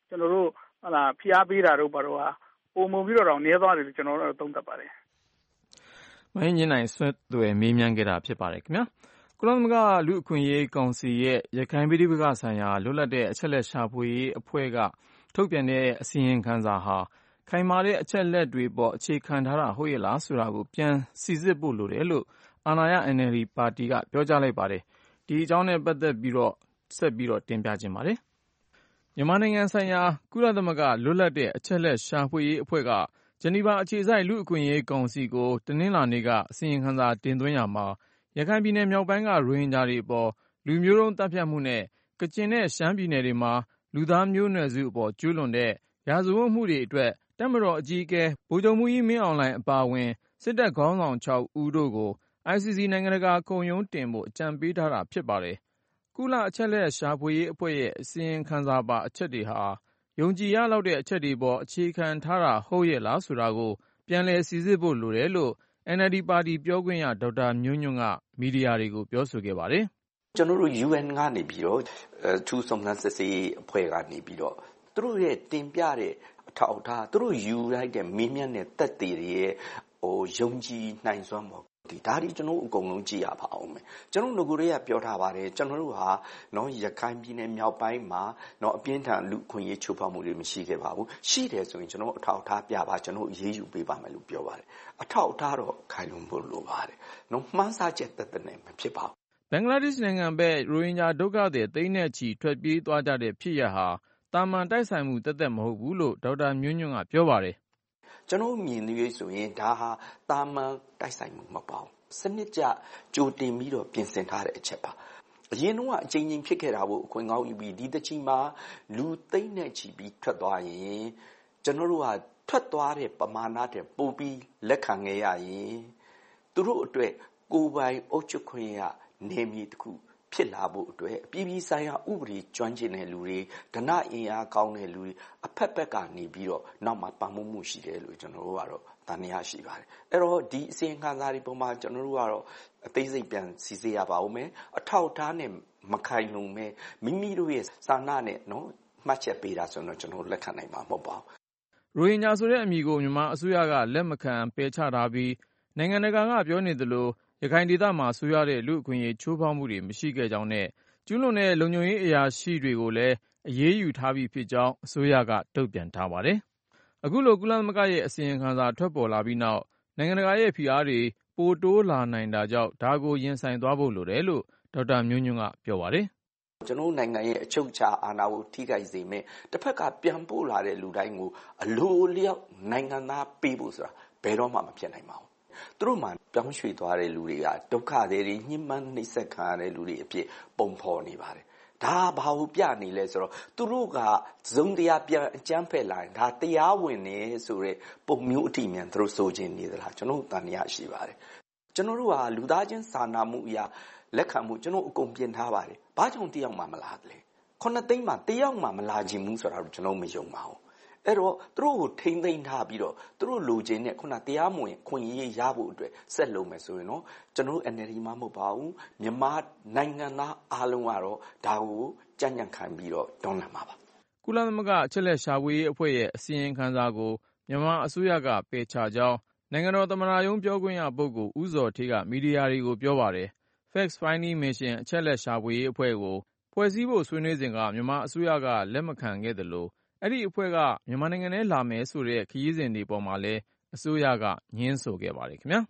ကျွန်တော်တို့ဖိအားပေးတာတို့ဘာလို့ပုံမှုပြီးတော့နည်းသွားတယ်လို့ကျွန်တော်တို့သုံးသပ်ပါတယ်။မင်းညနိုင်ဆွတ်သွယ်မေးမြန်းခဲ့တာဖြစ်ပါတယ်ခင်ဗျာ။ကုလသမဂ္ဂလူ့အခွင့်အရေးကောင်စီရဲ့ရခိုင်ပြည်ပဆိုင်ရာလွတ်လပ်တဲ့အချက်လက်ရှာဖွေရေးအဖွဲ့ကထုတ်ပြန်တဲ့အစီရင်ခံစာဟာခိုင်မာတဲ့အချက်လက်တွေပေါ်အခြေခံထားတာဟုတ်ရဲ့လားဆိုတာကိုပြန်စိစစ်ဖို့လိုတယ်လို့အာဏာရ NLD ပါတီကပြောကြားလိုက်ပါတယ်။ဒီအကြောင်းနဲ့ပတ်သက်ပြီးတော့ဆက်ပြီးတော့တင်ပြခြင်းပါတယ်။မြန်မာနိုင်ငံဆိုင်ရာကုလသမဂ္ဂလွတ်လပ်တဲ့အချက်လက်ရှာဖွေရေးအဖွဲ့ကဂျနီဗာအခြေစိုက်လူ့အခွင့်အရေးကောင်စီကိုတနင်္လာနေ့ကအစီရင်ခံစာတင်သွင်းရာမှာရခိုင်ပြည်နယ်မြောက်ပိုင်းကရိုဟင်ဂျာတွေအပေါ်လူမျိုးတုံးတပ်ဖြတ်မှုနဲ့ကချင်နဲ့ရှမ်းပြည်နယ်တွေမှာလူသားမျိုးနွယ်စုအပေါ်ကျူးလွန်တဲ့ရာဇဝတ်မှုတွေအတွက်တပ်မတော်အကြီးအကဲဗိုလ်ချုပ်မှူးကြီးမင်းအောင်လှိုင်အပါအဝင်စစ်တပ်ခေါင်းဆောင်6ဦးတို့ကို ICC နိုင်ငံတကာခုံရုံးတင်ဖို့အကြံပေးထားတာဖြစ်ပါတယ်။ကုလအချက်လက်ရှာဖွေရေးအဖွဲ့ရဲ့အစီရင်ခံစာပါအချက်တွေဟာယုံကြည်ရလောက်တဲ့အချက်တွေပေါ်အခြေခံထားတာဟုတ်ရဲ့လားဆိုတာကိုပြန်လည်စိစစ်ဖို့လိုတယ်လို့ NLD ပါတီပြောခွင့်ရဒေါက်တာမျိုးညွန့်ကမီဒီယာတွေကိုပြောဆိုခဲ့ပါတယ်။ကျွန်တော်တို့ UN ကနေပြီးတော့ထူးစုံစမ်းစစ်ဆေးအဖွဲ့ကနေပြီးတော့သူတို့ရဲ့တင်ပြတဲ့အထောက်အထားသူတို့ယူလိုက်တဲ့မေးမြန်းတဲ့သက်သေတွေရဲ့ယုံကြည်နိုင်စွမ်းပေါ့ဒါဒီကျွန်တော်အကုန်လုံးကြည့်ရပါအောင်မယ်ကျွန်တော်တို့ကပြောထားပါတယ်ကျွန်တော်တို့ဟာရခိုင်ပြည်နယ်မြောက်ပိုင်းမှာအပြင်းထန်လူခွင့်ရေးချိုးဖောက်မှုတွေမရှိခဲ့ပါဘူးရှိတယ်ဆိုရင်ကျွန်တော်အထောက်အထားပြပါကျွန်တော်အရေးယူပေးပါမယ်လို့ပြောပါတယ်အထောက်အထားတော့ခိုင်လုံဖို့လိုပါတယ်မှန်းဆချက်သက်သက်နဲ့မဖြစ်ပါဘူးဘင်္ဂလားဒေ့ရှ်နိုင်ငံဘက်ရိုဟင်ဂျာဒုက္ခသည်သိန်းနဲ့ချီထွက်ပြေးသွားကြတဲ့ဖြစ်ရပ်ဟာတာမန်တိုက်ဆိုင်မှုသက်သက်မဟုတ်ဘူးလို့ဒေါက်တာမျိုးညွန့်ကပြောပါတယ်ကျွန်တော်မြင်နေရဆိုရင်ဒါဟာတာမန်တိုက်ဆိုင်မှုမပေါ့စနစ်ကျကြိုတင်ပြီးတော့ပြင်ဆင်ထားတဲ့အချက်ပါအရင်ကအချိန်ချင်းဖြစ်ခဲ့တာကိုအခွင့်ကောင်းယူပြီးဒီတစ်ချိန်မှာလူသိန်းနဲ့ချီပြီးထွက်သွားရင်ကျွန်တော်တို့ကထွက်သွားတဲ့ပမာဏတဲ့ပိုပြီးလက်ခံခဲ့ရရင်သူတို့အတွက်ကိုယ်ပိုင်အုပ်ချုပ်ခွင့်ရနေမည်တစ်ခုဖြစ်လာဖို့အတွက်အပြည်ပြည်ဆိုင်ရာဥပဒေကျွမ်းကျင်တဲ့လူတွေဒဏအင်အားကောင်းတဲ့လူတွေအဖက်ဖက်ကနေပြီးတော့နောက်မှာပံ့ပိုးမှုရှိတယ်လို့ကျွန်တော်တို့ကတော့တန်တရားရှိပါတယ်အဲ့တော့ဒီအစီအခံစာတွေပုံမှာကျွန်တော်တို့ကတော့အသေးစိတ်ပြန်စီစစ်ရပါဦးမယ်အထောက်အထားနဲ့မခိုင်လုံမဲ့မိမိတို့ရဲ့စာနာနဲ့မှတ်ချက်ပေးတာဆိုတော့ကျွန်တော်လက်ခံနိုင်မှာမဟုတ်ပါဘူးရိုဟင်ဂျာဆိုတဲ့အမည်ကိုမြန်မာအစိုးရကလက်မခံပယ်ချထားပြီးနိုင်ငံတကာကပြောနေသလိုရခိုင်ဒေသမှာဆိုရတဲ့လူ့အခွင့်အရေးချိုးဖောက်မှုတွေမရှိခဲ့ကြောင်းနဲ့ကျူးလွန်တဲ့လုံခြုံရေးအရာရှိတွေကိုလည်းအရေးယူထားပြီးဖြစ်ကြောင်းအစိုးရကတုံ့ပြန်ထားပါတယ်။အခုလိုကုလသမဂ္ဂရဲ့အစီရင်ခံစာထွက်ပေါ်လာပြီးနောက်နိုင်ငံတကာရဲ့ဖိအားတွေပိုတိုးလာနိုင်တာကြောင့်ဒါကိုရင်ဆိုင်သွားဖို့လိုတယ်လို့ဒေါက်တာမျိုးညွန့်ကပြောပါတယ်။ကျွန်တော်နိုင်ငံရဲ့အချုပ်အခြာအာဏာကိုထိခိုက်စေမဲ့တစ်ဖက်ကပြန်ပို့လာတဲ့လူတိုင်းကိုအလိုအလျောက်နိုင်ငံသားပေးဖို့ဆိုတာဘယ်တော့မှမဖြစ်နိုင်ပါဘူးသူတို့မှပြောင်းရွှေ့သွားတဲ့လူတွေကဒုက္ခတွေညှဉ်းပန်းနှိပ်စက်ခံရတဲ့လူတွေအဖြစ်ပုံဖော်နေပါတယ်ဒါဘာလို့ပြနေလဲဆိုတော့သူတို့ကဇုံတရားပြန်အကြမ်းဖက်လာရင်ဒါတရားဝင်နေဆိုတဲ့ပုံမျိုးအထိမြန်သူတို့ဆိုခြင်းနေသလားကျွန်တော်တန်တရားရှိပါတယ်ကျွန်တော်တို့ကလူသားချင်းစာနာမှုအရာလက်ခံမှုကျွန်တော်အကုန်ပြင်ထားပါတယ်ဘာကြောင့်တယောက်မှမလာလဲ9သိန်းမှတယောက်မှမလာခြင်းဘူးဆိုတာကိုကျွန်တော်မယုံပါဘူးအဲ့တော့သူတို့ကိုထိမ့်သိမ်းထားပြီးတော့သူတို့လိုချင်တဲ့ခုနတရားမဝင်ခွင့်ရေးရဖို့အတွက်ဆက်လုပ်မယ်ဆိုရင်တော့ကျွန်တော် NLD မှာမဟုတ်ပါဘူးမြန်မာနိုင်ငံသားအားလုံးကတော့ဒါကိုကြံ့ကြံ့ခံပြီးတော့တွန်းလှန်ပါကုလသမဂ္ဂအချက်လက်ရှာဖွေရေးအဖွဲ့ရဲ့အစီရင်ခံစာကိုမြန်မာအစိုးရကပယ်ချကြောင်းနိုင်ငံတော်သမ္မတရုံးပြောခွင့်ရပုဂ္ဂိုလ်ဦးဇော်ဌေးကမီဒီယာတွေကိုပြောပါတယ် Fact Finding Mission အချက်လက်ရှာဖွေရေးအဖွဲ့ကိုဖွဲ့စည်းဖို့ဆွေးနွေးစဉ်ကမြန်မာအစိုးရကလက်မခံခဲ့သလိုအဲ့ဒီအဖွဲ့ကမြန်မာနိုင်ငံထဲလာမယ်ဆိုတဲ့ခရီးစဉ်တွေပေါ်မှာလည်းအစိုးရကငြင်းဆိုခဲ့ပါတယ်ခင်ဗျာ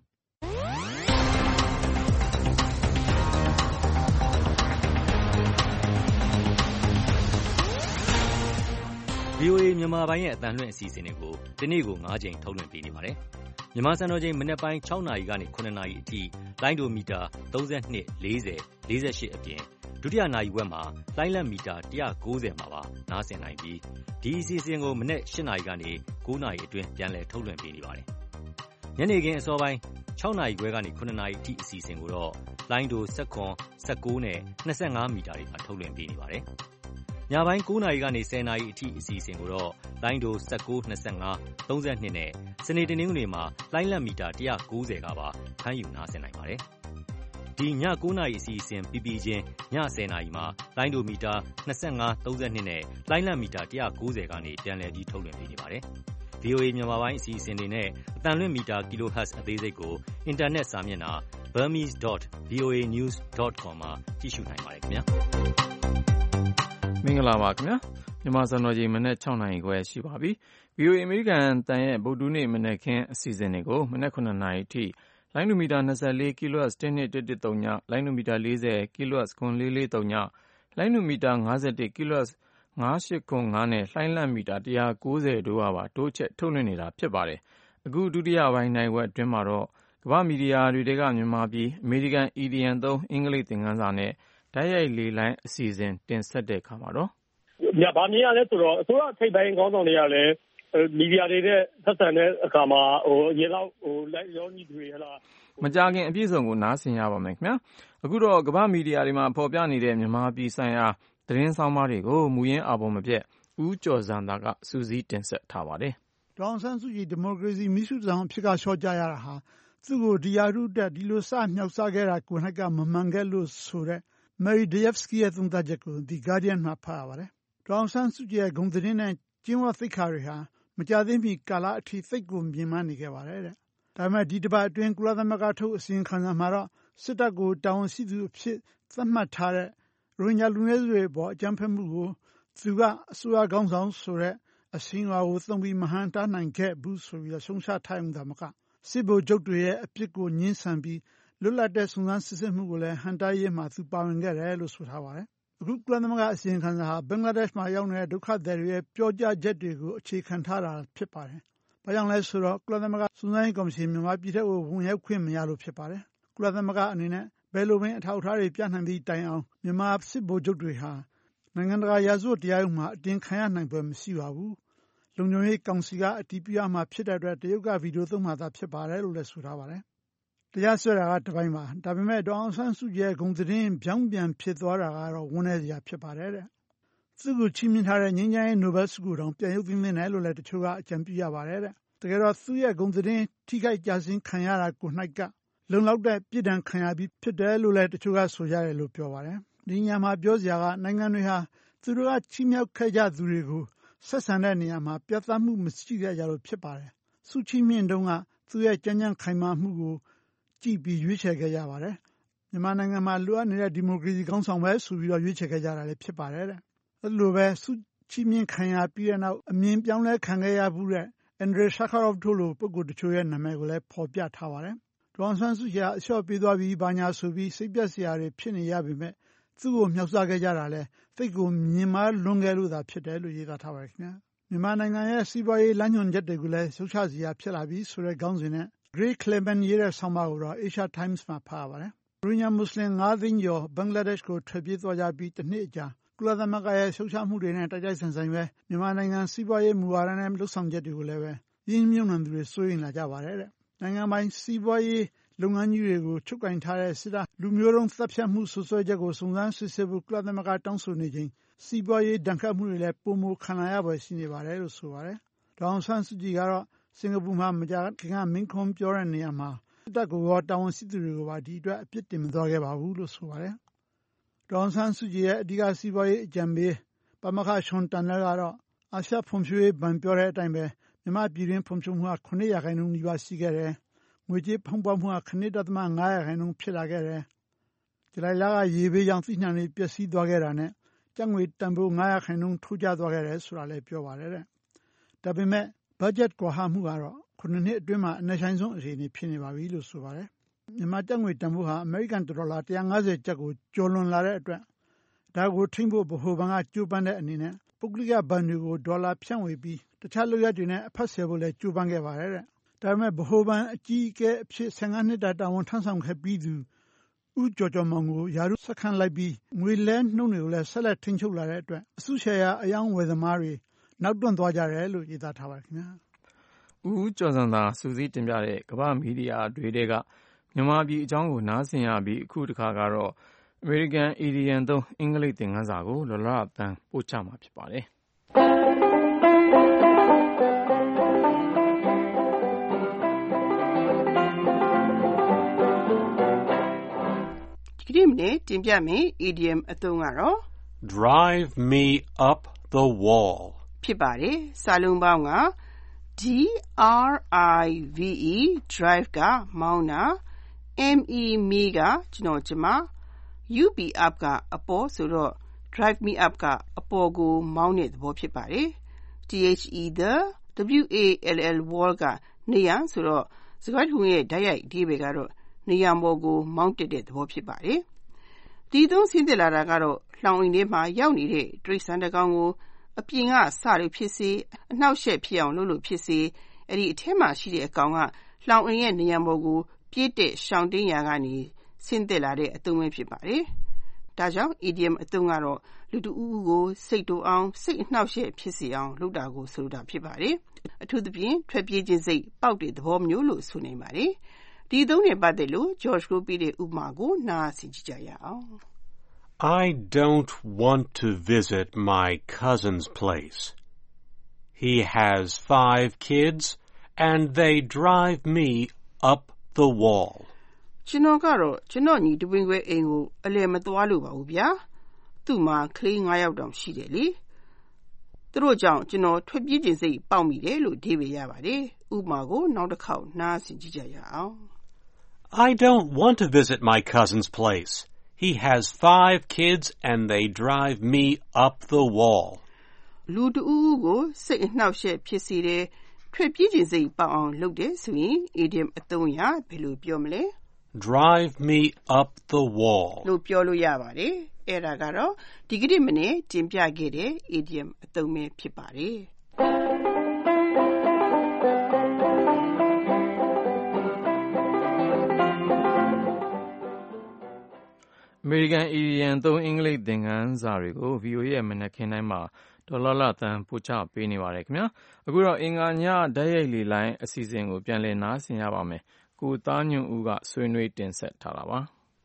VOA မြန်မာပိုင်းရဲ့အသံလွှင့်အစီအစဉ်တွေကိုဒီနေ့ကို9ချိန်ထုတ်လွှင့်ပေးနေပါတယ်။မြန်မာစံတော်ချိန်မနက်ပိုင်း6နာရီကနေ9နာရီအထိလိုင်းဒိုမီတာ32 40 48အပြင်ဒုတိယနာရီဝက်မှာလိုင်းလက်မီတာ190မှာပါနားဆင်နိုင်ပြီးဒီအစီအစဉ်ကိုမနက်8နာရီကနေ9နာရီအတွင်းပြန်လည်ထုတ်လွှင့်ပေးနေပါတယ်။ညနေခင်းအစောပိုင်း6နာရီခွဲကနေ9နာရီအထိအစီအစဉ်ကိုတော့လိုင်းဒို19နဲ့25မီတာတွေမှာထုတ်လွှင့်ပေးနေပါတယ်။ညပိုင်း9နာရီကနေ10နာရီအထိအစီအစဉ်ကိုတော့လိုင်းဒို19 25 32နဲ့စနေတနင်္ဂနွေမှာလိုင်းလက်မီတာ190ကပါဖမ်းယူနားဆင်နိုင်ပါတယ်။ဒီည9နာရီအစီအစဉ်ပြီးပြီးချင်းည10နာရီမှာလိုင်းဒိုမီတာ25 32နဲ့လိုင်းလံမီတာ190ကနေပြန်လည်ပြီးထုတ်လွှင့်ပေးနေပါတယ်။ VOA မြန်မာပိုင်းအစီအစဉ်တွေနဲ့အတန်လွင့်မီတာ kilohertz အသေးစိတ်ကိုအင်တာနက်စာမျက်နှာ burmese.voanews.com မှာကြည့်ရှုနိုင်ပါတယ်ခင်ဗျာမင်္ဂလာပါခင်ဗျာမြန်မာစံတော်ချိန်မနေ့6နာရီခွဲရှိပါပြီ VOA အမေရိကန်တန်ရဲ့ဗုဒ္ဓနေ့မနေ့ခင်းအစီအစဉ်တွေကိုမနေ့9နာရီထိလိုင်းဒိုမီတာ24 kHz 12113ညလိုင်းဒိုမီတာ40 kHz 9443ညလိုင်းဒိုမီတာ51 kHz 9805နဲ့လှိုင်းလံမီတာ190တို့ပါတိုးချက်ထုတ်လွှင့်နေတာဖြစ်ပါတယ်အခုဒုတိယပိုင်းနိုင်ဝက်အတွင်းမှာတော့ကမ္ဘာမီဒီယာတွေကမြန်မာပြည်အမေရိကန် EDN 3အင်္ဂလိပ်သင်ခန်းစာနဲ့တိုက်ရိုက်လေလိုင်းအစီအစဉ်တင်ဆက်တဲ့အခါမှာတော့ဗာမြင်ရလဲဆိုတော့အစိုးရထိပ်ပိုင်းခေါင်းဆောင်တွေကလည်းမီဒီယာတွေနဲ့ဆက်ဆံတဲ့အခါမှာရေလောက်လိုက်ရောညီတွေဟလားမကြခင်အပြည့်စုံကိုနားဆင်ရပါမယ်ခင်ဗျာအခုတော့ကမ္ဘာမီဒီယာတွေမှာဖော်ပြနေတဲ့မြန်မာပြည်ဆိုင်ရာသတင်းဆောင်မတွေကိုမူရင်းအာဘော်မပြတ်ဦးကျော်ဇံသာကစူးစီးတင်ဆက်ထားပါတယ်ဒေါအောင်ဆန်းစုကြည်ဒီမိုကရေစီမိစုဆောင်အဖြစ်ကလျှော့ကြရတာဟာသူ့ကိုဒီယာရုတက်ဒီလိုစမြောက်စားခဲ့တာကို၌ကမမှန်ခဲ့လို့ဆိုတဲ့ Mary Dayevsky ရဲ့သုံးသပ်ချက်ကို The Guardian မှာဖတ်ရပါတယ်ဒေါအောင်ဆန်းစုကြည်ရဲ့ဂုဏ်သတင်းနဲ့ကျင့်ဝတ်သိက္ခာတွေဟာမကြသေးမီကာလအထိသိပ်ကိုမြင်မှန်းနေခဲ့ပါတယ်တဲ့ဒါပေမဲ့ဒီတစ်ပတ်အတွင်းကုလသမဂ္ဂထုတ်အစီရင်ခံစာမှာတော့စစ်တပ်ကိုတာဝန်ရှိသူအဖြစ်သတ်မှတ်ထားတဲ့ရိုဟင်ဂျာလူမျိုးစုတွေပေါ်အကြမ်းဖက်မှုကိုသူကအစိုးရခေါင်းဆောင်ဆိုတဲ့အစည်းအဝေးကိုသုံးပြီးမဟန်တားနိုင်ခဲ့ဘူးဆိုပြီးရှုံချထားမှုသာမကစစ်ဗိုလ်ချုပ်တွေရဲ့အပြစ်ကိုညှင်းဆန်ပြီးလွတ်လပ်တဲ့စုံစမ်းစစ်ဆေးမှုကိုလည်းဟန်တားရေးမှာသူပါဝင်ခဲ့တယ်လို့ဆိုထားပါတယ်အခုကုလသမဂ္ဂအစီရင်ခံစာဟာဘင်္ဂလားဒေ့ရှ်မှာရောက်နေတဲ့ဒုက္ခသည်တွေရဲ့ပြောကြားချက်တွေကိုအခြေခံထားတာဖြစ်ပါတယ်။ဘာကြောင့်လဲဆိုတော့ကုလသမဂ္ဂစုံစမ်းရေးကော်မရှင်မြန်မာပြည်ထက်ကိုဝင်ရောက်ခွင့်မရလို့ဖြစ်ပါတယ်။ကုလသမဂ္ဂအနေနဲ့ဘယ်လိုပင်အထောက်အထားတွေပြနိုင်သည့်တိုင်အောင်မြန်မာစစ်ဗိုလ်ချုပ်တွေဟာနိုင်ငံတကာရာဇဝတ်တရားရုံးမှာအတင်ခံရနိုင်ပွဲမရှိပါဘူး။လုံခြုံရေးကောင်စီကအတည်ပြုရမှာဖြစ်တဲ့အတွက်တရုတ်ကဗီဒီယိုသုံးမှသာဖြစ်ပါတယ်လို့လည်းဆိုထားပါတယ်။တရားစွဲတာကတစ်ပိုင်းပါဒါပေမဲ့ဒေါအောင်ဆန်းစုကြည်ရဲ့ဂုဏ်သတင်းပြောင်းပြန်ဖြစ်သွားတာကတော့ဝန်းနေစရာဖြစ်ပါတယ်တဲ့သူ့ကိုချီးမြှင့်ထားတဲ့ငြိမ်းချမ်းရေးနိုဘယ်ဆုကိုတောင်ပြန်ရုပ်သိမ်းတယ်လို့လည်းတချို့ကအကြံပြုရပါတယ်တဲ့တကယ်တော့သူ့ရဲ့ဂုဏ်သတင်းထိခိုက်ကြဆင်းခံရတာကို၌ကလုံလောက်တဲ့ပြည်ဒဏ်ခံရပြီးဖြစ်တယ်လို့လည်းတချို့ကဆိုရတယ်လို့ပြောပါတယ်ဒီညမှာပြောစရာကနိုင်ငံတွေဟာသူတို့ကချီးမြှောက်ခဲ့ကြသူတွေကိုဆက်ဆံတဲ့နေရာမှာပြတ်သားမှုမရှိခဲ့ကြလို့ဖြစ်ပါတယ်ဆုချီးမြှင့်တုန်းကသူ့ရဲ့ကြမ်းကြမ်းခိုင်မာမှုကိုကြည့်ပြီးရွေးချယ်ခဲ့ကြပါတယ်မြန်မာနိုင်ငံမှာလိုအပ်နေတဲ့ဒီမိုကရေစီခေါင်းဆောင်ပဲဆိုပြီးရွေးချယ်ခဲ့ကြတာလည်းဖြစ်ပါတယ်တဲ့အဲလိုပဲဆုချီးမြှင့်ခံရပြီးတဲ့နောက်အမြင်ပြောင်းလဲခံခဲ့ရဘူးတဲ့အန်ဒရီရှာခါရော့ဖ်တို့လိုပုဂ္ဂိုလ်တချို့ရဲ့နာမည်ကိုလည်းဖော်ပြထားပါတယ်ဒေါအောင်ဆန်းစုကြည်အလျှော့ပေးသွားပြီးဘာညာဆိုပြီးစိတ်ပြက်စရာတွေဖြစ်နေရပေမဲ့သူ့ကိုမြောက်စားခဲ့ကြတာလဲသိတ်ကိုမြင်မာလွန်ခဲ့လို့သာဖြစ်တယ်လို့ရေးသားထားပါတယ်ခင်ဗျာမြန်မာနိုင်ငံရဲ့စီးပွားရေးလမ်းညွှန်ချက်တွေကိုလည်းရှုတ်ချစရာဖြစ်လာပြီးဆိုတဲ့ခေါင်းစဉ်နဲ့ Gray Clement ရေးတဲ့ဆောင်းပါးကိုတော့ Asia Times မှာဖတ်ရပါတယ်။ရိုဟင်ဂျာမွတ်စလင်9သိန်းကျော်ဘင်္ဂလားဒေ့ရှ်ကိုထွက်ပြေးသွားကြပြီးတစ်နှစ်အကြာကုလသမဂ္ဂရဲ့ရှုတ်ချမှုတွေနဲ့တိုက်ဆိုင်ပဲမြန်မာနိုင်ငံစီးပွားရေးမူဝါဒနဲ့လှုပ်ဆောင်ချက်တွေကိုလည်းပဲရင်းမြုံနှံသူတွေစိုးရိမ်လာကြပါတယ်တဲ့။နိုင်ငံပိုင်စီးပွားရေးလုပ်ငန်းကြီးတွေကိုချုပ်ကင်ထားတဲ့စစ်တပ်လူမျိုးတုံးသတ်ဖြတ်မှုဆွဆွဲချက်ကိုစုံစမ်းစစ်ဆေးဖို့ကုလသမဂ္ဂတောင်းဆိုနေချိန်စီးပွားရေးဒဏ်ခတ်မှုတွေလည်းပုံမခံလာရပွဲရှိနေပါတယ်လို့ဆိုပါတယ်။ဒေါအောင်ဆန်းစုကြည်ကတော့စင်ကာပူမှာမကြာခင်ကမင်းခွန်းပြောတဲ့နေရာမှာစစ်တပ်ကိုတာဝန်ရှိသူတွေကိုပါဒီအတွက်အပြစ်တင်မသွားခဲ့ပါဘူးလို့ဆိုပါတယ်။ဒေါအောင်ဆန်းစုကြည်ရဲ့အဓိကစီးပွားရေးအကြံပေးပါမောက္ခရှွန်တန်နယ်ကတော့အာရှဖွံ့ဖြိုးရေးဘဏ်ပြောတဲ့အတိုင်းပဲမြန်မာပြည်တွင်းဖွံ့ဖြိုးမှုက 9% နီးပါးရှိခဲ့တယ်။ငွေကြေးဖောင်းပွားမှုက 9.5% ဖြစ်လာခဲ့တယ်။ဇူလိုင်လကရေဘေးကြောင့်သီးနှံတွေပျက်စီးသွားခဲ့တာနဲ့ကျပ်ငွေတန်ဖိုး 9% ထိုးကျသွားခဲ့တယ်ဆိုတာလည်းပြောပါတယ်တဲ့။ဒါပေမဲ့ဘတ်ဂျက်ကွာဟမှုကတော့9နှစ်အတွင်းမှာအနည်းဆုံးအခြေအနေဖြစ်နေပါပြီလို့ဆိုပါတယ်။မြန်မာကျပ်ငွေတန်ဖိုးဟာအမေရိကန်ဒေါ်လာ150ကျပ်ကိုကျော်လွန်လာတဲ့အတွက်ဒါကိုထိန်းဖို့ဗဟိုဘဏ်ကကြိုးပမ်းတဲ့အနေနဲ့ပုဂ္ဂလိကဘဏ်တွေကိုဒေါ်လာဖြန့်ဝေပြီးတခြားလုပ်ရပ်တွေနဲ့အဖက်ဆယ်ဖို့လည်းကြိုးပမ်းခဲ့ပါတယ်တဲ့။ဒါပေမဲ့ဗဟိုဘဏ်အကြီးအကဲအဖြစ်15နှစ်တာဝန်ထမ်းဆောင်ခဲ့ပြီးသူဦးကျော်ကျော်မောင်ကိုယာရုဆက်ခံလိုက်ပြီးငွေလဲနှုန်းတွေကိုလည်းဆက်လက်ထိန်းချုပ်လာတဲ့အတွက်အစုရှယ်ယာအယောင်းဝယ်သမားတွေနောက်တွန့်သွားကြတယ်လို့ရေးသားထားပါတယ်ခင်ဗျာဦးကျော်စံသာစူးစီးတင်ပြတဲ့ကမ္ဘာမီဒီယာတွေကမြန်မာပြည်အကြောင်းကိုနားဆင်ရပြီးအခုတစ်ခါကတော့အမေရိကန် EDN 3အင်္ဂလိပ်သင်ခန်းစာကိုလောလောဆယ်ပို့ချမှာဖြစ်ပါတယ်ဒီနေ့မနေ့တင်ပြမယ် idiom အသုံးကတော့ Drive me up the wall ဖြစ်ပါတယ်။စာလုံးပေါင်းက D-R-I-V-E drive ကမောင်းတာ M-E me ကကျွန်တော်ကျမ U-B up ကအပေါ်ဆိုတော့ drive me up ကအပေါ်ကိုမောင်းတဲ့သဘောဖြစ်ပါတယ်။ The the W-A-L-L wall ကနေရာဆိုတော့စကားထုံးရဲ့ဓာတ်ရိုက်အဓိပ္ပာယ်ကတော့နေရာပေါ်ကိုမောင်းတက်တဲ့သဘောဖြစ်ပါတယ်။ဒီသုံးဆင်းသက်လာတာကတော့လှောင်အိမ်ထဲမှာရောက်နေတဲ့တိရစ္ဆာန်တစ်ကောင်ကိုအပြင်ကစလို့ဖြစ်စေအနှောက်အယှက်ဖြစ်အောင်လုပ်လို့ဖြစ်စေအဲ့ဒီအထက်မှာရှိတဲ့အကောင်ကလှောင်အိမ်ရဲ့နေရာပေါ်ကိုပြေးတဲ့ရှောင်တင်းရာကနေဆင်းသက်လာတဲ့အသုံးပဲဖြစ်ပါတယ်။ဒါကြောင့် idiom အသုံးကတော့လူတဦးဦးကိုစိတ်တူအောင်စိတ်အနှောက်အယှက်ဖြစ်စေအောင်လုပ်တာကိုဆိုလိုတာဖြစ်ပါတယ်။အထူးသဖြင့်ထွက်ပြေးခြင်းစိတ်ပေါက်တဲ့သဘောမျိုးလို့ဆိုနိုင်ပါတယ်။ဒီသုံးနဲ့ပတ်သက်လို့ George ကိုပြတဲ့ဥပမာကိုနားဆင်ကြည့်ရအောင်။ I don't want to visit my cousin's place. He has 5 kids and they drive me up the wall. ကျွန်တော်ကတော့ကျွန်တော်ညီတပင်ခွဲအိမ်ကိုအလည်မသွားလို့ပါဘူးဗျာ။သူ့မှာကလေး9ယောက်တောင်ရှိတယ်လေ။သူတို့ကြောင့်ကျွန်တော်ထွက်ပြေးခြင်းစိတ်ပေါက်မိတယ်လို့အဓိပ္ပာယ်ရပါတယ်။ဥပမာကိုနောက်တစ်ခေါက်နားဆင်ကြည့်ကြရအောင်။ I don't want to visit my cousin's place. He has 5 kids and they drive me up the wall. လူတဦးဦးကိုစိတ်အနှောက်အယှက်ဖြစ်စေတယ်ထွက်ပြေးခြင်းစိတ်ပေါက်အောင်လုပ်တယ်ဆိုရင် idiom အသုံးအရဘယ်လိုပြောမလဲ Drive me up the wall လို့ပြောလို့ရပါတယ်အဲ့ဒါကတော့ဒီကနေ့မနေ့တင်ပြခဲ့တဲ့ idiom အသုံးပဲဖြစ်ပါတယ်အမေရိကန် idiom သုံးအင်္ဂလိပ်သင်ခန်းစာတွေကို VOA ရဲ့မနက်ခင်းတိုင်းမှာဒေါ်လာလသန်းပို့ချပေးနေပါတယ်ခင်ဗျာအခုတော့အင်္ဂါညဓာတ်ရိုက်လေလိုင်းအစီအစဉ်ကိုပြန်လည်နားဆင်ရပါမယ်ကိုသားညွန့်ဦးကဆွေးနွေးတင်ဆက်ထားတာပါ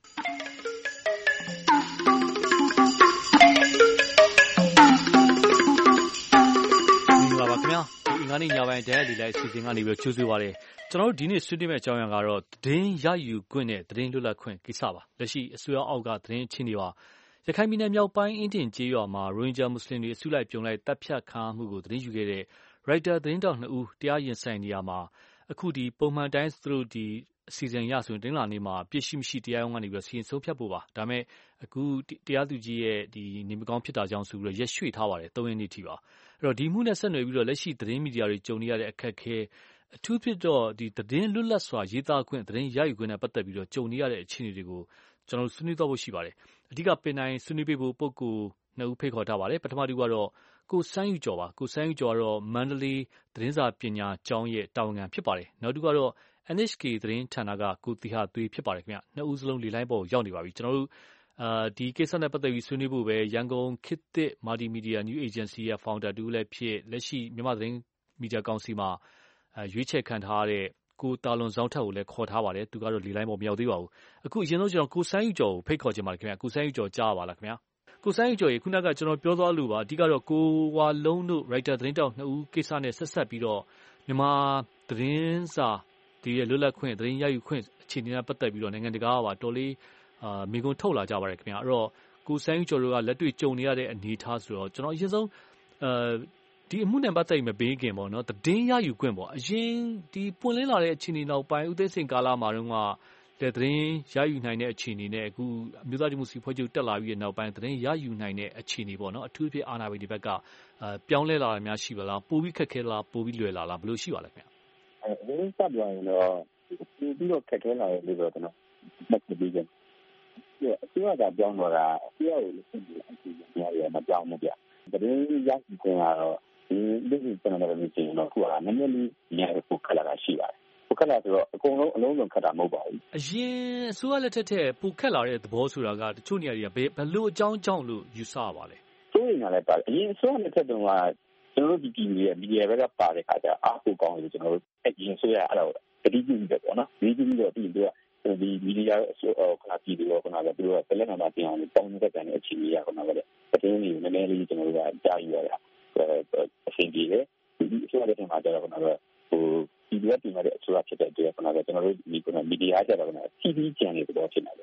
ခင်ဗျာဒီအင်္ဂါနေ့ညပိုင်းဓာတ်ရိုက်လေလိုင်းအစီအစဉ်ကနေပြီးကြိုးစားပါတယ်ကျွန်တော်တို့ဒီနေ့ဆွေးနွေးမယ့်အကြောင်းအရာကတော့သတင်းရယူခွင့်နဲ့သတင်းလွတ်လပ်ခွင့်ကိစ္စပါလက်ရှိအစိုးရအောက်ကသတင်းချင်းတွေပါရခိုင်ပြည်နယ်မြောက်ပိုင်းအင်းတင်ကျေးရွာမှာရိုဟင်ဂျာမွတ်စလင်တွေအစုလိုက်ပြုံလိုက်တပ်ဖြတ်ခံမှုကိုသတင်းယူခဲ့တဲ့ရိုက်တာသတင်းတောက်2ဦးတရားရင်ဆိုင်နေရမှာအခုဒီပုံမှန်တိုင်းသူတို့ဒီအစီအစဉ်ရဆိုရင်တင်းလာနေမှာပြည့်ရှိမရှိတရားရုံးကနေပြီးစီရင်ဆုံးဖြတ်ဖို့ပါဒါမဲ့အခုတရားသူကြီးရဲ့ဒီနေမကောင်းဖြစ်တာကြောင့်ဆိုပြီးရက်ရွှေ့ထားပါတယ်3ရက်နေ့ထိပါအဲ့တော့ဒီမှုနဲ့ဆက်နွယ်ပြီးတော့လက်ရှိသတင်းမီဒီယာတွေကြုံနေရတဲ့အခက်အခဲအထူးဖြစ်တော့ဒီသတင်းလွတ်လပ်စွာရေးသားခွင့်သတင်းရယူခွင့်နဲ့ပတ်သက်ပြီးတော့ကြုံနေရတဲ့အခြေအနေတွေကိုကျွန်တော်ဆွေးနွေးသွားဖို့ရှိပါတယ်အဓိကပင်တိုင်းဆွေးနွေးပေးဖို့ပုဂ္ဂိုလ်2ဦးဖိတ်ခေါ်ထားပါတယ်ပထမတူကတော့ကိုစန်းယူကျော်ပါကိုစန်းယူကျော်ကတော့မန္တလေးသတင်းစာပညာကျောင်းရဲ့တာဝန်ခံဖြစ်ပါတယ်နောက်တူကတော့ NHK သတင်းဌာနကကိုသီဟသွေးဖြစ်ပါတယ်ခင်ဗျ2ဦးစလုံးလေလိုင်းပေါ်ရောက်နေပါပြီကျွန်တော်တို့ဒီကိစ္စနဲ့ပတ်သက်ပြီးဆွေးနွေးဖို့ပဲရန်ကုန်ခေတ်သစ် Multimedia New Agency ရဲ့ founder တူလည်းဖြစ်လက်ရှိမြန်မာသတင်းမီဒီယာကောင်စီမှာရွေးချယ်ခံထားတဲ့ကိုတာလွန်ဆောင်ထက်ကိုလည်းခေါ်ထားပါတယ်သူကတော့လေလိုင်းပေါ်မရောက်သေးပါဘူးအခုအရင်ဆုံးကျွန်တော်ကိုစန်းယူကျော်ကိုဖိတ်ခေါ်ချင်ပါတယ်ခင်ဗျကိုစန်းယူကျော်ကြားပါလားခင်ဗျကိုစန်းယူကျော်ရေခုနကကျွန်တော်ပြောသွားလို့ပါအဓိကတော့ကိုဝါလုံးတို့ writer သတင်းတောက်2ဦးကိစ္စနဲ့ဆက်ဆက်ပြီးတော့မြန်မာသတင်းစာဒီရဲ့လွတ်လပ်ခွင့်သတင်းရယူခွင့်အခြေအနေနဲ့ပတ်သက်ပြီးတော့နိုင်ငံတကာကပါတော်လေးမိကုံထုတ်လာကြပါတယ်ခင်ဗျအဲ့တော့ကိုစန်းယူကျော်တို့ကလက်တွေ့ကြုံနေရတဲ့အနေအထားဆိုတော့ကျွန်တော်အရင်ဆုံးဒီအမှုနဲ့ပတ်သက်မပေးခင်ပေါ့နော်သတင်းရယူခွင့်ပေါ့အရင်ဒီပွင့်လင်းလာတဲ့အခြေအနေနောက်ပိုင်းဦးသိန်းစိန်ကာလမှာတော့သတင်းရယူနိုင်တဲ့အခြေအနေနဲ့အခုအမျိုးသားဒီမိုကရေစီဖွဲ့ချုပ်တက်လာပြီးတဲ့နောက်ပိုင်းသတင်းရယူနိုင်တဲ့အခြေအနေပေါ့နော်အထူးဖြစ်အာဏာပိုင်တွေဘက်ကပြောင်းလဲလာတာများရှိပါလားပိုပြီးခက်ခဲလားပိုပြီးလွယ်လာလားဘယ်လိုရှိပါလဲခင်ဗျအဲဒီစပ်ပြောရင်တော့ပြီးတော့ခက်ခဲလာတယ်လို့တော့ကျွန်တော်မှတ်ပြီးကြတယ်အစိုးရကပြောင်းတော့တာအစိုးရကိုလက်ရှိအခြေအနေများရမပြောင်းဘူးဗျသတင်းရယူခွင့်ကတော့ဒီလူတွေကျွန်တော်တို့ပြင်တော့ခုကနည်းနည်းလေးညရဖို့ခက်လာတာရှိပါတယ်ပိုခက်လာဆိုတော့အကုန်လုံးအလုံးစုံခက်တာမဟုတ်ပါဘူးအရင်အစိုးရလက်ထက်ပိုခက်လာတဲ့သဘောဆိုတာကတချို့နေရာတွေကဘယ်လိုအကြောင်းကြောင့်လို့ယူဆပါလဲစိုးရိမ်လာလဲပါအရင်အစိုးရလက်ထက်တုန်းကကျွန်တော်တို့ဒီပြည်ရဲ့မီဒီယာဘက်ကပါတဲ့ခါကျအားကိုကောင်းလို့ကျွန်တော်တို့အရင်ဆိုရအဲ့တော့တတိပြုပြီးပေါ့နော်ဒီပြုပြီးတော့ပြီးတော့ဒီမီဒီယာခဏပြည်တော့ခဏကသူတို့ကလက်နက်မှာပြင်အောင်တောင်းနေတဲ့ကန်အခြေအနေရခဏကလည်းသတင်းတွေနည်းနည်းလေးကျွန်တော်တို့ကကြားယူရတာအဆင်ပြေတယ်ဒီအစိုးရလက်ထက်မှာကျတော့ခဏကဒီလိုပြင်ရတဲ့အစိုးရဖြစ်တဲ့အတွက်ခဏကကျွန်တော်တို့ဒီမီဒီယာကြတော့ခဏ TV ကျန်နေတော့ဖြစ်နေတယ်နော်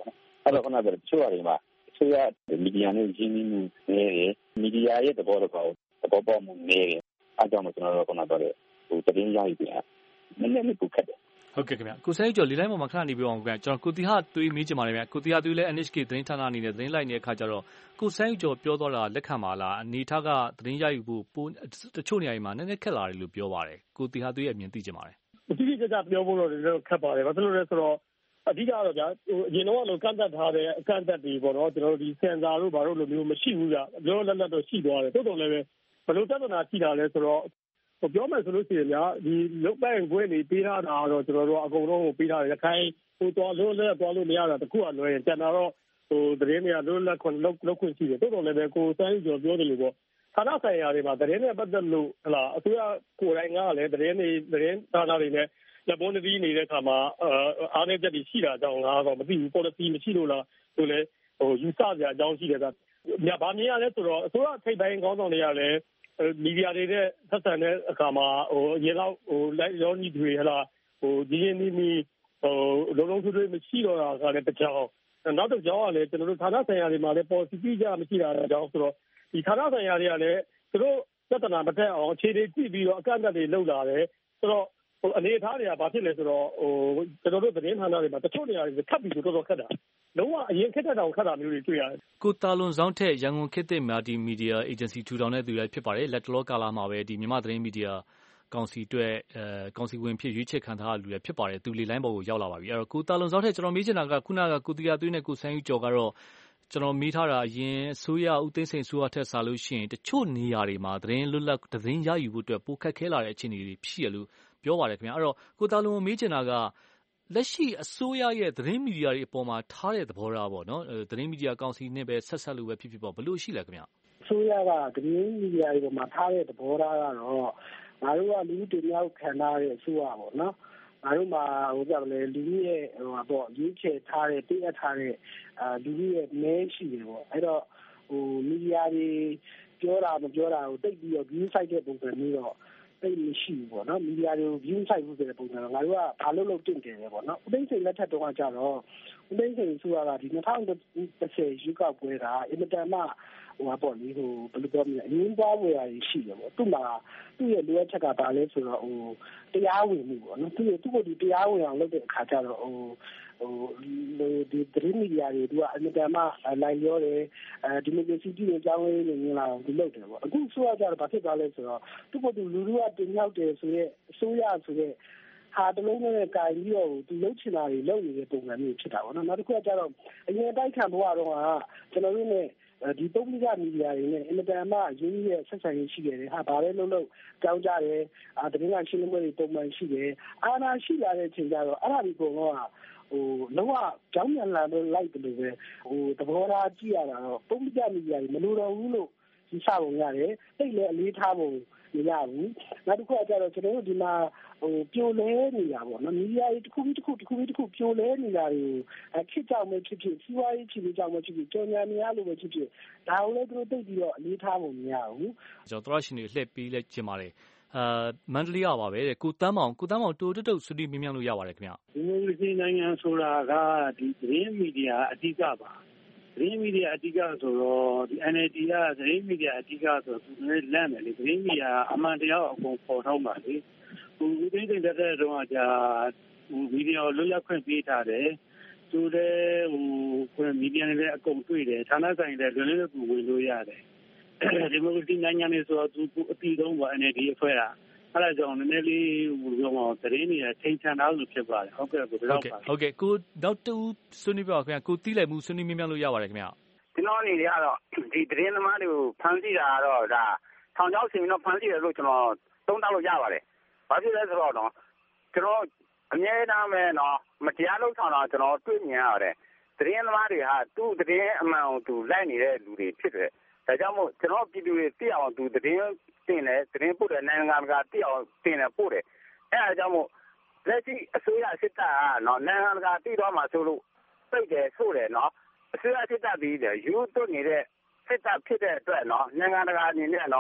အဲ့တော့ခုနကတချို့အရင်မှာအစိုးရမီဒီယာနဲ့ရင်းနှီးမှုနည်းတယ်မီဒီယာရဲ့သဘောတော့သဘောပေါက်မှုနည်းတယ်အားကြောင့်ကျွန်တော်တို့ခုနကတော့သတင်းရယူပြန်နည်းနည်းကိုခက်တယ်ဟုတ်ကဲ့ခင်ဗျကိုစဲကျော်လေးလိုင်းပေါ်မှာခဏနေပြအောင်ခင်ဗျကျွန်တော်ကိုတီဟာတွေးမေးချင်ပါတယ်ဗျကိုတီဟာတွေးလဲ NHK သတင်းဌာနအနေနဲ့သတင်းလိုက်နေတဲ့အခါကျတော့ကိုစဲကျော်ပြောတော့တာလက်ခံပါလားအနေထားကသတင်းရယူဖို့ပိုတချို့နေရာတွေမှာနည်းနည်းခက်လာတယ်လို့ပြောပါတယ်ကိုတီဟာတွေးရဲ့အမြင်သိချင်ပါတယ်တိတိကျကျပြောဖို့တော့ခက်ပါတယ်ဘာလို့လဲဆိုတော့အဓိကတော့ဗျာအရင်တော့ကန့်သက်ထားတဲ့အကန့်အသတ်တွေပေါ့နော်ကျွန်တော်တို့ဒီစင်ဆာတို့ဘာလို့လိုမျိုးမရှိဘူးဗျလောလောလတ်တော့ရှိသွားတယ်တိုးတော်လည်းပဲဘယ်လိုပြဿနာရှိတာလဲဆိုတော့ပြောမယ်ဆိုလို့ရှိရင်ဗျာဒီလုတ်ပိုင်ခွင့်တွေပေးထားတာတော့ကျွန်တော်တို့အကုန်လုံးကိုပေးထားတယ်ရခိုင်သွားလို့လည်းသွားလို့မရတာတခုကလွယ်ရင်ကျန်တာတော့သတင်းတွေကလွတ်လပ်ခွင့်လောက်ခွင့်ရှိတယ်တိုးတော်လည်းပဲကိုစမ်းကျော်ပြောတယ်လို့ပေါ့ဌာနဆိုင်ရာတွေမှာသတင်းနဲ့ပတ်သက်လို့ဟလာအစိုးရကိုယ်တိုင်ကလည်းသတင်းဌာနတွေနဲ့လက်ပေါ်နေနေတဲ့အခါမှာအားနည်းချက်တွေရှိတာကြောင့်လားတော့မသိဘူး policy မရှိလို့လားဆိုလဲယူဆကြအကြောင်းရှိတယ်ကဗာမြင်ရလဲဆိုတော့အစိုးရထိပ်ပိုင်းခေါင်းဆောင်တွေကလည်းမီဒီယာတွေနဲ့ဆက်ဆံတဲ့အခါမှာအရင်တော့လိုက်ရောညီတွေဟလာဒီရင်းနီးလုံးလုံးထွေးမရှိတော့တာကလည်းတစ်ကြောင်းနောက်တစ်ကြောင်းကလည်းကျွန်တော်တို့ဌာနဆိုင်ရာတွေမှာလည်း policy ပြကြမရှိတာအကြောင်းဆိုတော့ဒီဌာနဆိုင်ရာတွေကလည်းသူတို့ပြဿနာမတက်အောင်အခြေအနေကြည့်ပြီးတော့အကန့်အသတ်တွေလုပ်လာတယ်ဆိုတော့အနေအထားတွေကဘာဖြစ်လဲဆိုတော့ကျွန်တော်တို့သတင်းဌာနတွေမှာတချို့နေရာတွေခတ်ပြီးတော့တော်တော်ခက်တာလုံးဝအရင်ခက်တဲ့တောင်ခက်တာမျိုးတွေတွေ့ရတယ်ကိုတာလွန်ဆောင်ထက်ရန်ကုန်ခေတ်သစ်မီဒီယာအေဂျင်စီထူထောင်တဲ့သူလည်းဖြစ်ပါတယ်လက်တလောကာလမှာပဲဒီမြန်မာသတင်းမီဒီယာကောင်စီအတွက်ကောင်စီဝင်ဖြစ်ရွေးချယ်ခံထားရလူလည်းဖြစ်ပါတယ်သူလေလိုင်းပေါ်ကိုရောက်လာပါပြီအဲ့တော့ကိုတာလွန်ဆောင်ထက်ကျွန်တော်မေးချင်တာကခုနကကိုတီယာသွေးနဲ့ကိုဆန်းယူကျော်ကတော့ကျွန်တော်မေးထားတာအရင်အစိုးရဦးသိန်းစိန်အစိုးရထက်စားလို့ရှိရင်တချို့နေရာတွေမှာသတင်းလွတ်လပ်သတင်းရယူဖို့အတွက်ပိုခက်ခဲလာတဲ့အခြေအနေတွေဖြစ်ရလို့ပြောပါတယ်ခင်ဗျအဲ့တော့ကိုတာလွန်မေးချင်တာကလက်ရှိအစိုးရရဲ့သတင်းမီဒီယာတွေအပေါ်မှာထားတဲ့သဘောထားပေါ့နော်သတင်းမီဒီယာကောင်စီနဲ့ပဲဆက်လို့ပဲဖြစ်ပေါ့ဘယ်လိုရှိလဲခင်ဗျအစိုးရကသတင်းမီဒီယာတွေပေါ်မှာထားတဲ့သဘောထားကတော့ငါတို့ကလူတွေမြောက်ခံထားတဲ့အစိုးရပေါ့နော်ငါတို့မှာကြပါလေလူရဲ့ရွေးချယ်ထားတဲ့တည်အပ်ထားတဲ့လူရဲ့မဲရှိတယ်ပေါ့အဲ့တော့မီဒီယာတွေပြောတာမပြောတာကိုတိတ်ပြီးတော့ view site တဲ့ပုံစံမျိုးတော့သိမရှိဘူးပေါ့နော်မီဒီယာတွေကို view site ဘူးဆိုတဲ့ပုံစံတော့ငါတို့ကဘာလို့တင်တယ်ပေါ့နော်ဦးသိန်းစိန်လက်ထက်တုန်းကကြတော့ဦးသိန်းစိန်ဆိုရတာဒီ2010ရွေးကောက်ပွဲကအင်မတန်မှပေါ့လေဘယ်လိုပြောမလဲအငင်းပွားဝယ်ရရှိတယ်ပေါ့သူ့မှာသူ့ရဲ့လိုအပ်ချက်ကဘာလဲဆိုတော့တရားဝင်မှုပေါ့နော်သူ့ကိုဒီတရားဝင်အောင်လုပ်တဲ့အခါကျတော့ဒီသတင်းမီဒီယာတွေကအင်မတန်မှလိုက်ရောတယ်ဒီမိုကရေစီပြည်အကြောင်းလေးတွေမြင်လာအောင်ဒီလုပ်တယ်ပေါ့အခုဆိုရကြတော့ဘာဖြစ်သွားလဲဆိုတော့သူ့ကိုလူလူကတင်ရောက်တယ်ဆိုရဲအစိုးရဆိုရဲဟာတလုံးနဲ့ကင်ပြီးတော့သူလှုပ်ချင်တာတွေလုပ်နေတဲ့ပုံစံမျိုးဖြစ်တာပေါ့နော်နောက်တစ်ခုကကျတော့အရင်တိုက်ခံဘဝတော့ကကျွန်တော်တို့နဲ့ဒီပုဂ္ဂလိကမီဒီယာတွေနဲ့အင်မတန်မှရင်းနှီးတဲ့ဆက်ဆံရေးရှိခဲ့တယ်ဟာဘာလဲလုပ်ကြောင်းကြတယ်သတင်းကရှင်းလင်းပွဲတွေပုံမှန်ရှိတယ်အာဏာရှိလာတဲ့အချိန်ကျတော့အဲ့ဒါဒီပုံတော့လုံးဝကြောင်းမြန်လာလို့လိုက်တယ်လို့ပဲသဘောထားကြည့်ရတာတော့ပုဂ္ဂလိကမီဒီယာတွေမလိုတော့ဘူးလို့ယူဆပုံရတယ်တိတ်လည်းအလေးထားပုံမရဘူးနောက်တစ်ခုကကျတော့ကျွန်တော်တို့ဒီမှာပြိုလဲနေတာပေါ့နော်မီဒီယာတွေတစ်ခုပြီးတစ်ခုပြိုလဲနေတာတွေကိုခစ်ကြောင်ပဲဖြစ်ဖြစ်စီးပွားရေးချီကြောင်ပဲဖြစ်ဖြစ်ကြော်ညာနေရလို့ပဲဖြစ်ဖြစ်ဒါကိုလည်းသူတို့တိတ်ပြီးတော့အလေးထားပုံမရဘူးကျွန်တော်တို့ရှင်တွေလှည့်ပြီးလဲကျင်ပါတယ်မန္တလေးရပါပဲတဲ့ကိုတန်းမောင်တိုးတုတ်ဆွေးနွေးမြင်မြန်လို့ရပါတယ်ခင်ဗျဒီမိုကရေစီနိုင်ငံဆိုတာကဒီသတင်းမီဒီယာအဓိကပါသတင်းမီဒီယာအဓိကဆိုတော့ဒီ NLD ကသတင်းမီဒီယာအဓိကဆိုသူလည်းလန့်တယ်လေသတင်းမီဒီယာအမှန်တရားအကုန်ပေါ်ထုတ်ပါလေဦးသိန်းစိန်တက်တဲ့တုန်းကကြာမီဒီယာလွတ်လပ်ခွင့်ပေးထားတယ်သူလည်းမီဒီယာတွေအကုန်တွေ့တယ်ဌာနဆိုင်တွေလွတ်လပ်ကူဝင်လို့ရတယ်ဒီမိုကရေစီနိုင်ငံတွေဆိုတော့သူအတီတုံးပေါ့ NLD အဖွဲ့ကအဲ့ဒါကြောင့်နည်းနည်းလေးသတင်းတွေထိန်ချန်ထားလို့ဖြစ်ပါတယ်ဟုတ်ကဲ့ကိုဒီတော့ပါဟုတ်ကဲ့ကိုနောက်တူဆွေးနွေးပါခင်ဗျာကိုတီးလိုက်မှုဆွေးနွေးမြင်မြန်လို့ရပါတယ်ခင်ဗျာကျွန်တော်အနေနဲ့ကတော့ဒီသတင်းသမားတွေကိုဖမ်းဆီးတာတော့ဒါထောင်ချောက်ဆင်ပြီးတော့ဖမ်းဆီးတယ်လို့ကျွန်တော်သုံးသပ်လို့ရပါတယ်ဘာဖြစ်လဲဆိုတော့ကျွန်တော်အမြဲတမ်းပဲမတရားလုပ်ဆောင်တာကျွန်တော်တွေ့မြင်ရတယ်သတင်းသမားတွေဟာသူ့သတင်းအမှန်ကိုသူလိုက်နေတဲ့လူတွေဖြစ်တယ်ဒါကြောင့်မို့ကျွန်တော်ပြည်သူတွေသိအောင်သူသတင်းတင်တယ်သတင်းပို့တယ်နိုင်ငံတကာသိအောင်တင်တယ်ပို့တယ်အဲဒါကြောင့်မို့လက်ရှိအစိုးရစစ်တပ်ကနိုင်ငံတကာသိတော့မှဆိုလို့ပြိတ်တယ်ဆိုတယ်အစိုးရစစ်တပ်ပြီးတယ်ယူသွတ်နေတဲ့စစ်တပ်ဖြစ်တဲ့အတွက်နိုင်ငံတကာအနေနဲ့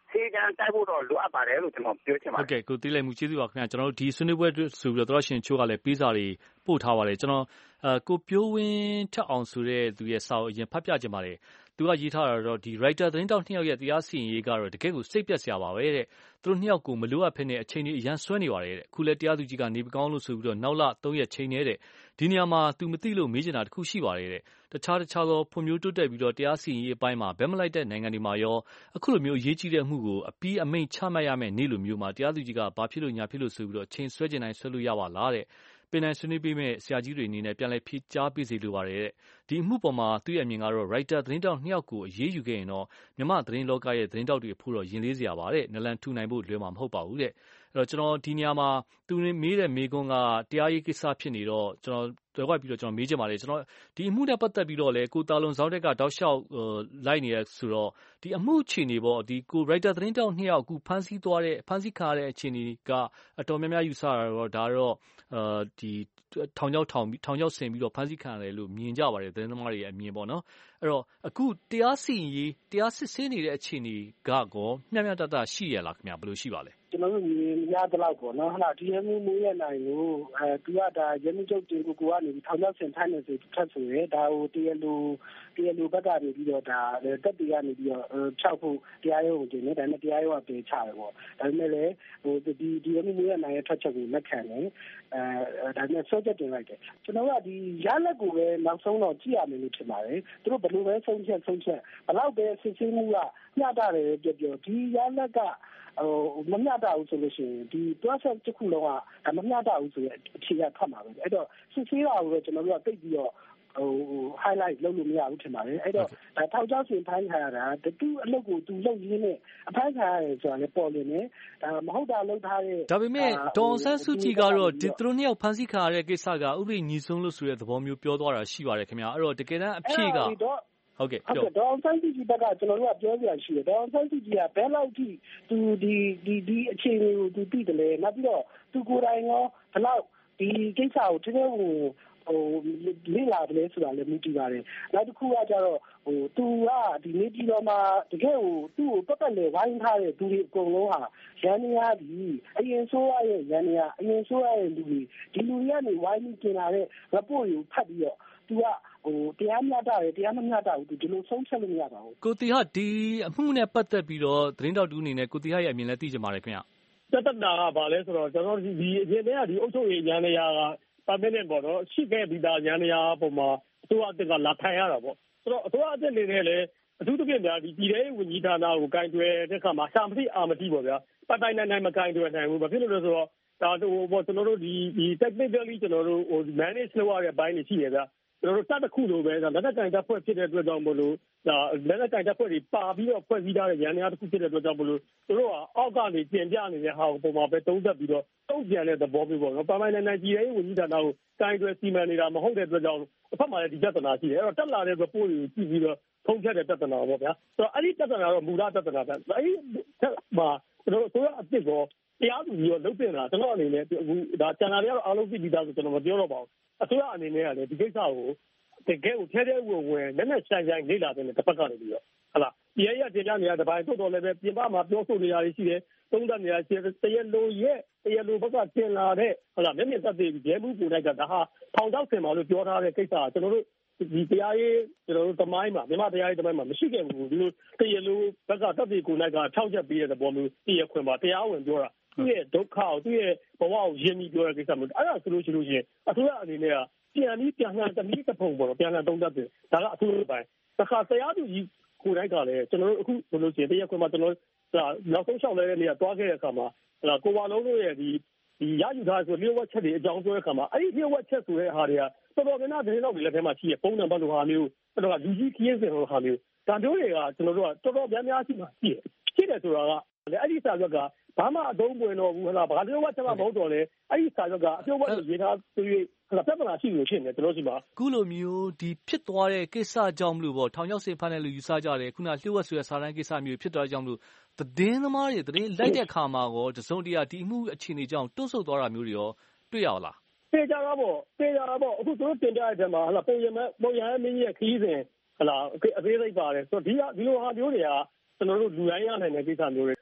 ဆေးချမ်းတိုက်ဖို့တော့လိုအပ်ပါတယ်လို့ကျွန်တော်ပြောချင်ပါတယ်ဟုတ်ကဲ့ကိုသိလိုက်မှုကျေးဇူးပါခင်ဗျာကျွန်တော်တို့ဒီဆွေးနွေးပွဲဆိုပြီးတော့သောရှင်ချိုးကလည်းပေးစာတွေပို့ထားပါတယ်ကျွန်တော်ကိုပြိုးဝင်းထက်အောင်ဆိုတဲ့သူရဲ့စာအရင်ဖတ်ပြခြင်းပါတယ်သူကရေးထားတာတော့ဒီ writer သတင်းတောက်2ယောက်ရဲ့တရားစီရင်ရေးကတော့တကယ်ကိုစိတ်ပြက်စရာပါပဲတဲ့သူတို့2ယောက်ကိုမလိုအပ်ဖ ೇನೆ အချိန်ကြီးအရန်ဆွဲနေပါတယ်တဲ့အခုလဲတရားသူကြီးကနေပကောင်းလို့ဆိုပြီးတော့နောက်လ3ရက်ချိန်နေတဲ့ဒီနေရာမှာ तू မသိလို့မေးချင်တာတခုရှိပါတယ်တဲ့တခြားသောဖွံ့ဖြိုးတိုးတက်ပြီးတော့တရားစီရင်ရေးအပိုင်းမှာဘက်မလိုက်တဲ့နိုင်ငံတွေမှာရောအခုလိုမျိုးအရေးကြီးတဲ့အမှုကိုအပြီးအမိန့်ချမှတ်ရမယ်နေ့လိုမျိုးမှာတရားသူကြီးကဘာဖြစ်လို့ညာဖြစ်လို့ဆိုပြီးတော့အချိန်ဆွဲကျင်တိုင်းဆွဲလို့ရပါလားတဲ့ပင်နိုင်ဆွေးနွေးပေးမဲ့ဆရာကြီးတွေအနေနဲ့ပြန်လည်ဖြေကြားပေးစီလိုပါတယ်တဲ့ဒီအမှုပေါ်မှာသူ့ရဲ့အမြင်ကတော့ writer သတင်းတောက်2ယောက်ကိုအရေးယူခဲ့ရင်တော့မြန်မာသတင်းလောကရဲ့သတင်းတောက်တွေအဖို့တော့ရင်လေးစရာပါတဲ့နလန်ထူနိုင်ဖို့လွယ်မှာမဟုတ်ပါဘူးတဲ့အဲ့တော့ကျွန်တော်ဒီနေရာမှာသူမေးတဲ့မေးခွန်းကတရားရေးကိစ္စဖြစ်နေတော့ကျွန်တော်တွဲဝိုက်ပြီးတော့ကျွန်တော်မေးချင်ပါတယ်ကျွန်တော်ဒီအမှုနဲ့ပတ်သက်ပြီးတော့လေကိုတာလွန်ဇောင်းတက်ကတောက်လျှောက်လိုက်နေရဆိုတော့ဒီအမှုအခြေအနေပေါ့ဒီကို writer သတင်းတောက်2ယောက်အခုဖမ်းဆီးခါရတဲ့အခြေအနေကအတော်များများယူဆတာတော့ဒါတော့ဒီထောင်ချောက်ဆင်ပြီးတော့ဖမ်းဆီးခံရတယ်လို့မြင်ကြပါတယ်သတင်းသမားတွေရဲ့အမြင်ပေါ့နော်အဲ့တော့အခုတရားစစ်ဆေးနေတဲ့အခြေအနေကကောမျှမျှတတရှိရလားခင်ဗျာဘယ်လိုရှိပါလဲကျွန်တော်တို့မြင်ရတဲ့လောက်ပေါ့နော်ဟုတ်လားဒီရမှုမိုးရနိုင်ကိုသူကဒါရမှုချုပ်တင်ကိုကနေထောင်ချောက်ဆင်ထိုင်းနေဆိုထပ်ဆိုရဲဒါကိုတရားလိုဘက်ကနေပြီးတော့ဒါတက်တီကနေပြီးတော့ဖြောက်ဖို့တရားရုံးကိုတင်နေတယ်ဒါနဲ့တရားရုံးကပေးချတယ်ပေါ့ဒါပေမဲ့လည်းဟိုဒီရမှုမိုးရနိုင်ရဲ့ထွက်ချက်ကိုလက်ခံတယ်ဒါနဲ့ဆွဲချက်တင်လိုက်တယ်ကျွန်တော်ကဒီရလက်ကိုပဲနောက်ဆုံးတော့ကြည့်ရမယ်လို့ထင်ပါတယ်သူတို့ဘယ်လိုပဲဆုံးဖြတ်ဘယ်လောက်ပဲစစ်ဆေးမှုကမျှတတယ်ပြောဒီရလက်ကမမျှတဘူးဆိုလို့ရှိရင်ဒီ process တစ်ခုလုံးကမမျှတဘူးဆိုရင်အခြေခံဖတ်မှာပဲအဲ့တော့စစ်ဆေးတာကိုကျွန်တော်တို့ကသိပြီးတော့highlight လုပ်လို့မရဘူးထင်ပါတယ်အဲ့တော့ဒါထောက်ကြောက်ရှင်ဖိုင်းခါရတာတူအလုပ်ကိုသူလုပ်ရင်းနဲ့အဖိုင်းခါရတယ်ဆိုတာလည်းပေါ်နေတယ်ဒါမဟုတ်တာလုပ်ထားတဲ့ဒါပေမဲ့ဒေါ်ဆန်းစုကြည်ကတော့ဒီသူတို့နှစ်ယောက်ဖမ်းဆီးခါရတဲ့ကိစ္စကဥပဒေညီဆုံးလို့ဆိုတဲ့သဘောမျိုးပြောသွားတာရှိပါတယ်ခင်ဗျာအဲ့တော့တကယ်တမ်းအဖြေကဟုတ်ကဲ့ဒေါ်ဆန်းစုကြည်ဘက်ကကျွန်တော်တို့ကပြောပြရရှိတယ်ဒေါ်ဆန်းစုကြည်ကဘယ်လောက်ထိသူဒီအခြေအနေကိုသူသိတယ်လဲနောက်ပြီးတော့သူကိုယ်တိုင်ရောဘယ်လောက်ဒီကိစ္စကိုတကယ်ကိုလေ့လာတယ်ဆိုတာလည်းမြင်ကြည့်ပါတယ်နောက်တစ်ခုကကျတော့သူကဒီနေပြည်တော်မှာတကယ်ကိုသူ့ကိုပတ်လေဝိုင်းထားတဲ့သူတွေအကုန်လုံးဟာရန်နေရသည်အရင်ဆိုးရရဲ့ရန်နေရအရင်ဆိုးရရဲ့လူတွေဒီလူတွေကနေဝိုင်းပြီးကျင်လာတဲ့ report ကိုဖတ်ပြီးတော့သူကတရားမျှတတယ်တရားမမျှတဘူးသူဒီလိုဆုံးဖြတ်လို့မရပါဘူးကိုတီဟာဒီအမှုနဲ့ပတ်သက်ပြီးတော့သတင်းတောက်တူအနေနဲ့ကိုတီဟာရဲ့အမြင်လည်းသိချင်ပါတယ်ခင်ဗျတက်တာကဘာလဲဆိုတော့ကျွန်တော်ဒီအရင်တည်းကဒီအုပ်ချုပ်ရေးရန်နေရကpermanent ပေါ့နော်ရှိခဲ့ပြီးသားရန်နေရပုံမှာအစိုးရအသစ်ကလာထိုင်ရတာပေါ့ဆိုတော့အစိုးရအသစ်နေနဲ့လည်းအထူးသဖြင့်များဒီပြည်ထောင်ဝန်ကြီးဌာနကိုကင်တွယ်တဲ့ခါမှာရှာမသိအာမသိပေါ့ဗျာပတ်တိုင်းနိုင်မကင်တွယ်နိုင်ဘူးဘာဖြစ်လို့လဲဆိုတော့ဒါတို့ပေါ့ကျွန်တော်တို့ဒီ technically ကျွန်တော်တို့ manage လုပ်ရတဲ့ဘိုင်းတွေရှိရဗျာကျွန်တော်တို့တပ်တစ်ခုလိုပဲလက်နက်ကင်တပ်ဖွဲ့ဖြစ်တဲ့အတွက်ကြောင့်မလို့ဒါလက်နက်ကင်တပ်ဖွဲ့တွေပါပြီးတော့ဖွဲ့စည်းထားတဲ့ရန်နေရတစ်ခုဖြစ်တဲ့အတွက်ကြောင့်မလို့တို့ကအောက်ကနေပြင်ပြနေတဲ့ဟာကိုပုံမှာပဲသုံးသပ်ပြီးတော့တုံ့ပြန်တဲ့သဘောမျိုးပေါ့နော်ပိုင်းနိုင်ပြည်ရေးဝန်ကြီးဌာနကိုကင်တွယ်စီမံနေတာမဟုတ်တဲ့အတွက်ကြောင့်တစ်ဖက်မှာလည်းဒီပြဿနာရှိတယ်အဲ့တော့တက်လာတဲ့ report တွေကိုကြည့်ပြီးတော့ထုံးဖြတ်တဲ့ပြဿနာပေါ့ဗျာဆိုတော့အဲ့ဒီပြဿနာတော့မူလပြဿနာပဲအဲ့ဒီမှာကျွန်တော်တို့ဆိုရအစ်စ်ကိုတရားသူကြီးရောလုပ်တင်တာကျွန်တော်အနေနဲ့အခုဒါကျန်တာတွေကတော့အားလုံးသိပြီးသားဆိုကျွန်တော်မပြောတော့ပါဘူးအစိုးရအနေနဲ့ကလည်းဒီကိစ္စကိုတကယ်ကိုထဲဝင်နည်းနည်းဆိုင်လေ့လာတဲ့တစ်ဖက်ကနေပြီးတော့ဟုတ်လားဒီရတင်ပြနေတာတစ်ပိုင်းတိုးတော်လည်းပဲပြင်ပမှာပြောဆိုနေရရှိတယ်သုံးသပ်နေရရှိတယ်တရားလိုဘက်ကတင်လာတဲ့ဟုတ်လားမျက်မြင်သက်သေရဲမှုကိုလိုက်ကဒါဟာထောင်ချောက်ဆင်ပါလို့ပြောထားတဲ့ကိစ္စကကျွန်တော်တို့ဒီတရားရေးကျွန်တော်တို့တမိုင်းမှာမြန်မာတရားရေးတမိုင်းမှာမရှိခဲ့ဘူးဒီလိုတရားလိုဘက်ကသက်သေကိုလိုက်ကထောက်ချက်ပေးတဲ့သဘောမျိုးတရားခွင်ပါတရားဝင်ပြောတာသူ့ရဲ့ဒုက္ခကိုသူ့ရဲ့ဘဝကိုရင်းပြီးပြောတဲ့ကိစ္စမျိုးအဲ့ဒါဆိုလို့ရှိရင်အစိုးရအနေနဲ့ကပြန်လှန်တနည်းတစ်ပုံပေါ့နော်ပြန်လှန်သုံးသပ်တယ်ဒါကအထူးပိုင်းတစ်ခါတရားသူကြီးကိုယ်တိုက်ကလည်းကျွန်တော်တို့အခုဆိုလို့ရှိရင်တရားခွင်မှာကျွန်တော်နောက်ဆုံးလျှောက်လဲတဲ့နေရာတွားခဲ့တဲ့အခါမှာကိုဝါလုံးတို့ရဲ့ဒီရယူထားဆိုလျှို့ဝှက်ချက်တွေအကြောင်းပြောတဲ့အခါမှာအဲ့ဒီလျှို့ဝှက်ချက်ဆိုတဲ့ဟာတွေကတော်တော်များများသတင်းတော့တွေလက်ထဲမှာရှိရပုံနံပါတ်လိုဟာမျိုးတော်တော်လူကြီးခင်းစင်လိုဟာမျိုးဒါမျိုးတွေကကျွန်တော်တို့ကတော်တော်များများရှိမှရှိတယ်ဆိုတာကအဲ့ဒီစာရွက်ကဘာမှအသုံးဝင်တော့ဘူးဟလားဘာလို့ဝတ်ချက်မဟုတ်တော့လဲအဲ့ဒီစာရွက်ကအပြုတ်ဝတ်ကိုရေးထားပြီးဟလားပြဿနာရှိလို့ဖြစ်နေကျွန်တော်ရှိမှာခုလိုမျိုးဒီဖြစ်သွားတဲ့ကိစ္စကြောင့်မလို့ပေါ့ထောင်ချောက်စေဖမ်းတဲ့လူယူဆကြတယ်ခုနလျှို့ဝှက်ဆိုတဲ့စာတမ်းကိစ္စမျိုးဖြစ်သွားကြောင့်မလို့သတင်းသမားတွေသတင်းလိုက်တဲ့အခါမှာရောတစုံတရာဒီမှုအခြေအနေကြောင့်တွန့်ဆုတ်သွားတာမျိုးတွေရောတွေ့ရလားတေချာတော့အခုတို့တင်ပြတဲ့မှာဟလားပုံရမင်းကြီးရဲ့ခီးစဉ်ဟလားအသေးစိတ်ပါတယ်ဆိုတော့ဒီလိုဟာမျိုးတွေကကျွန်တော်တို့လူတိုင်းရနိုင်တဲ့ကိစ္စမျိုးတွေ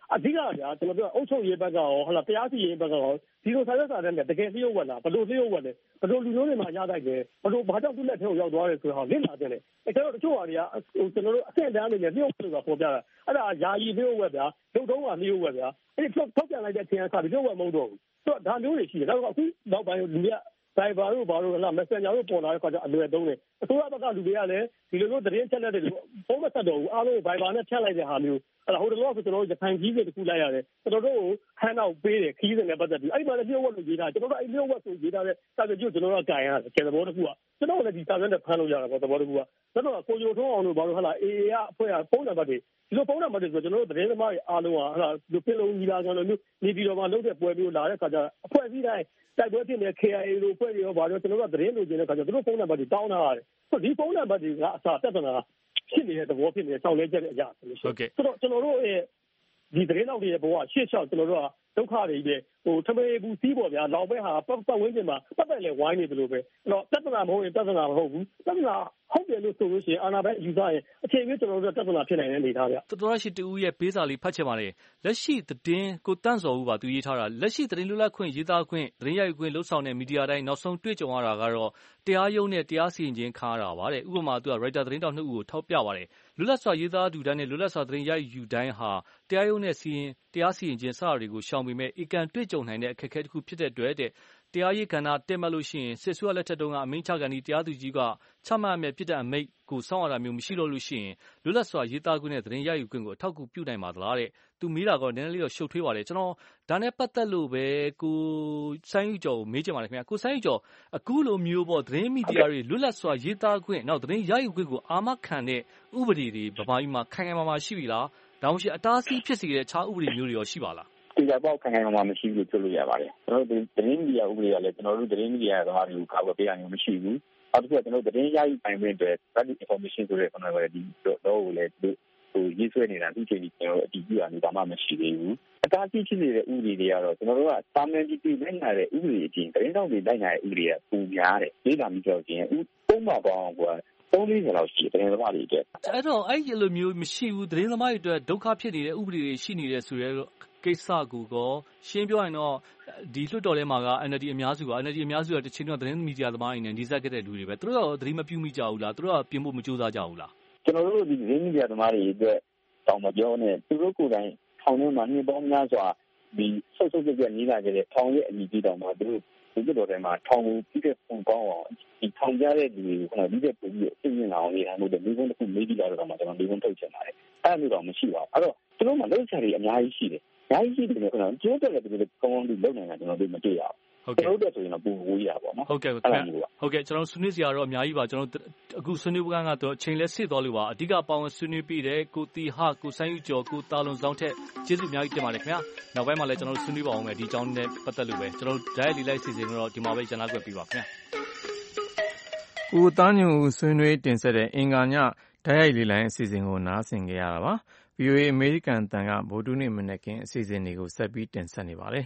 အဓိကဗျာကျွန်တော်ပြောအုပ်ချုပ်ရေးဘက်ကရောဟုတ်လားတရားစီရင်ဘက်ကရောဒီလိုဆိုင်ရစာတဲ့တကယ်လျှို့ဝှက်လားဘယ်လိုလျှို့ဝှက်လဲဘယ်လိုလူမျိုးတွေမှာရတိုက်တယ်ဘယ်လိုဘာကြောင့်သူ့လက်ထဲကိုရောက်သွားတယ်ဆိုတာလင့်လာတယ်လေကျွန်တော်တို့တချို့ဟာတွေကကျွန်တော်တို့အဆင့်တန်းအနေနဲ့လျှို့ဝှက်ဆိုတာပေါ်ပြတာအဲ့ဒါယာယီလျှို့ဝှက်ဗျာလုံတုံးကလျှို့ဝှက်ဗျာအဲ့ဒီထုတ်ပြန်လိုက်တဲ့အချိန်ကလျှို့ဝှက်မဟုတ်တော့ဘူးဆိုတော့ဒါမျိုးတွေရှိတယ်နောက်အခုနောက်ပိုင်းလူတွေကViber တို့ဘာလို့လဲ Messenger တို့ပေါ်လာတဲ့ခါကျအလွယ်သုံးတယ်အစိုးရဘက်ကလူတွေကလည်းဒီလိုမျိုးသတင်းချက်လက်တွေပုံမဆက်တော့ဘူးအားလုံး Viber နဲ့ဖြတ်လိုက်တဲ့ဟာမျိုးအဲ့ဒါဟိုတလောကကျွန်တော်တို့ရခိုင်ကြီးတွေတခုလိုက်ရတယ်ကျွန်တော်တို့ကိုဟန်နောက်ပေးတယ်ခီးစင်နဲ့ပတ်သက်ပြီးအဲ့ဒီမှာလည်းလျှို့ဝှက်လို့ရေးထားကျွန်တော်တို့အဲ့လျှို့ဝှက်ဆိုရေးထားတဲ့စာချုပ်ကျွန်တော်တို့ကကန်ရတယ်ကျန်သဘောတစ်ခုကကျွန်တော်လည်းဒီစာရွက်နဲ့ဖမ်းလို့ရတာပေါ့သဘောတစ်ခုကကျွန်တော်ကကိုရိုထုံးအောင်လို့ဘာလို့ဟလာ AA ကအဖွဲ့ကပုံနံပါတ်တွေဒီလိုပုံနံပါတ်တွေဆိုကျွန်တော်တို့သတင်းသမားတွေအားလုံးကဟလာဒီပင်လုံးကြီးလာကျွန်တော်မျိုးနေပြည်တော်မှာလုပ်တဲ့ပွဲမျိုးလာတဲ့ခါကျအဖွဲ့အစည်းတိုင်းတိုက်ပွဲဖြစ်နေ KIA လို့ဖွဲ့ပြီးတော့ဗာတော့ကျွန်တော်တို့သတင်းလိုချင်တဲ့ခါကျသူတို့ဖုန်းနံပါတ်တွေတောင်းထားရတယ်ဆိုဒီဖုန်းနံပါတ်တွေကအစားတက်တာဖြစ်နေတဲ့သဘောဖြစ်နေတဲ့စောင့်လဲချက်တဲ့အရာဆိုလို့ရှိရင်ဆိုတော့ကျွန်တော်တို့ရဲ့ဒီသတင်းနောက်တွေရဲ့ဘဝရှေ့လျှောက်ကျွန်တော်တို့ကဒုက္ခတွေပဲထမေဘူးစီးပေါ့ဗျာလောက်ပဲဟာပတ်ဝန်းကျင်မှာပတ်သက်လဲဝိုင်းနေတယ်လို့ပဲအဲ့တော့ပြဿနာမဟုတ်ရင်ပြဿနာမဟုတ်ဘူးပြဿနာဟုတ်တယ်လို့ဆိုလို့ရှိရင်အာဏာပိုင်ယူသားရင်အချိန်ကြီးကျွန်တော်တို့ပြဿနာဖြစ်နိုင်တဲ့အနေထားဗျတော်တော်ရှိတူရဲ့ပေးစာလေးဖတ်ချင်ပါတယ်လက်ရှိသတင်းကိုတန့်စော်ဦးပါသူရေးထားတာလက်ရှိသတင်းလွတ်လပ်ခွင့်ရေးသားခွင့်သတင်းရယူခွင့်လှုပ်ဆောင်တဲ့မီဒီယာတိုင်းနောက်ဆုံးတွေ့ကြုံရတာကတော့တရားရုံးနဲ့တရားစီရင်ခြင်းခါရတာပါတဲ့ဥပမာသူက writer သတင်းတောက်2ဦးကိုထောက်ပြပါတယ်လွတ်လပ်စွာရေးသားသူတိုင်းနဲ့လွတ်လပ်စွာသတင်းရယူတိုင်းဟာတရားရုံးနဲ့တရားစီရင်ခြင်းစတာတွေကိုရှောင်ပေမဲ့အကန့်တွေ့ကြုံနိုင်တဲ့အခက်အခဲတစ်ခုဖြစ်တဲ့အတွက်တရားရေးကဏ္ဍတက်မှတ်လို့ရှိရင်စစ်ဆွေးလက်ထက်တုန်းကအမိန့်ချကန်ဒီတရားသူကြီးကချမှတ်အမြဲပြစ်တဲ့အမိန့်ကိုစောင့်ရတာမျိုးမရှိလို့ရှိရင်လွတ်လပ်စွာရေးသားခွင့်နဲ့သတင်းရယူခွင့်ကိုအထောက်အကူပြုနိုင်ပါသလားတဲ့သူမေးတာကတော့နည်းနည်းလေးတော့ရှုပ်ထွေးပါတယ်ကျွန်တော်ဒါနဲ့ပတ်သက်လို့ပဲကိုဆိုင်းယူကျော်ကိုမေးချင်ပါတယ်ခင်ဗျာကိုဆိုင်းယူကျော်အခုလိုမျိုးပေါ့သတင်းမီဒီယာတွေလွတ်လပ်စွာရေးသားခွင့်နောက်သတင်းရယူခွင့်ကိုအာမခံတဲ့ဥပဒေတွေဗမာပြည်မှာခိုင်ခိုင်မာမာရှိပြီလားဒါမှမဟုတ်အတားအဆီးဖြစ်စေတဲ့ခြားဥပဒေမျိုးတွေရောရှိပါလားဒီကပေါက်ခိုင်ခိုင်မာမာမရှိဘူးလို့ပြောလို့ရပါတယ်ကျွန်တော်တို့သတင်းမီဒီယာဥပဒေကလည်းကျွန်တော်တို့သတင်းမီဒီယာသမားတွေကိုကာကွယ်ပေးရမျိုးမရှိဘူးနောက်တစ်ခုကကျွန်တော်တို့သတင်းရယူပိုင်ခွင့်အတွက် public information ဆိုတဲ့ခဏကလေးဒီတော့ကိုလည်းရေးဆွဲနေတာအခုချိန်ကြီးကျွန်တော်တို့အတည်ပြုရနေတာမှမရှိသေးဘူးအတားအဆီးဖြစ်နေတဲ့ဥပဒေတွေကတော့ကျွန်တော်တို့ကတာမန်ကြီးပြည်လိုက်လာတဲ့ဥပဒေအချင်းသတင်းတောက်တွေလိုက်လာတဲ့ဥပဒေကပုံများတယ်ဒေတာမျိုးပြောခြင်းပုံမှန်ပေါင်းက30လောက်ရှိတယ်သတင်းသမားတွေအတွက်အဲ့တော့အဲ့ဒီလိုမျိုးမရှိဘူးသတင်းသမားတွေအတွက်ဒုက္ခဖြစ်နေတဲ့ဥပဒေတွေရှိနေတယ်ဆိုရဲကိစ္စကိုရှင်းပြောရင်တော့ဒီလွှတ်တော်ထဲမှာက NLD အများစုကတချိန်တော့သတင်းမီဒီယာသမားတွေနဲ့နှိစက်ခဲ့တဲ့လူတွေပဲသူတို့ကသတိမပြုမိကြဘူးလားသူတို့ကပြင်ဖို့မကြိုးစားကြဘူးလားကျွန်တော်တို့ဒီသတင်းမီဒီယာသမားတွေအတွက်တောင်းမပြောနဲ့သူတို့ကိုယ်တိုင်ထောင်ထဲမှာနှစ်ပေါင်းများစွာဒီဆုတ်ပြတ်နေတာကြတဲ့ထောင်ရဲ့အညီကြီးတောင်မှသူတို့ဒီလိုတွေမှာထောင်ကိုပြီးတဲ့ပုံကောင်းအောင်ဒီထောင်ကြတဲ့လူတွေကဒီတဲ့ပုံပြီးအသိဉာဏ်အောင်နေတိုင်းလို့ဒီကုန်းတစ်ခုမေးကြည့်လာတော့မှကျွန်တော်ဒီကုန်းထုတ်ချင်ပါတယ်အဲ့လိုတော့မရှိပါဘူးအဲ့တော့သူတို့မှလှုပ်ရှားတွေအများကြီးရှိတယ်အများကြီးရှိတယ်ကျွန်တော်ကျိုးတယ်လည်းဒီလိုကောင်းကောင်းလုပ်နိုင်တာကျွန်တော်တို့မတွေ့ရဘူးကျွန်တော်တို့ဆိုရင်တော့ပူဝေးရပါတော့ဟုတ်ကဲ့ကျွန်တော်ဆွေးနွေးစရာတော့အများကြီးပါကျွန်တော်အခုဆွေးနွေးပွဲကတော့အချိန်လဲစစ်သွားလို့ပါအဓိကပါဝင်ဆွေးနွေးပြီးတဲ့ကိုတီဟကိုဆိုင်းယူကျော်ကိုတာလွန်ဆောင်ထက်ကျေးဇူးအများကြီးတင်ပါတယ်ခင်ဗျာနောက်ပိုင်းမှာလည်းကျွန်တော်ဆွေးနွေးပါအောင်မယ်ဒီအကြောင်းနဲ့ပတ်သက်လို့ပဲကျွန်တော်ဓာတ်ရိုက်လိုက်စီစဉ်တော့ဒီမှာပဲရန်နာကွက်ပြီးပါခင်ဗျာကိုသားညွန့်ဆွေးနွေးတင်ဆက်တဲ့အင်္ဂါညဓာတ်ရိုက်လေးလိုင်းအစီအစဉ်ကိုနားဆင်ကြရတာပါ VOA အမေရိကန်တန်ကဗုဒ္ဓနေ့မနက်ခင်းအစီအစဉ်တွေကိုဆက်ပြီးတင်ဆက်နေပါတယ်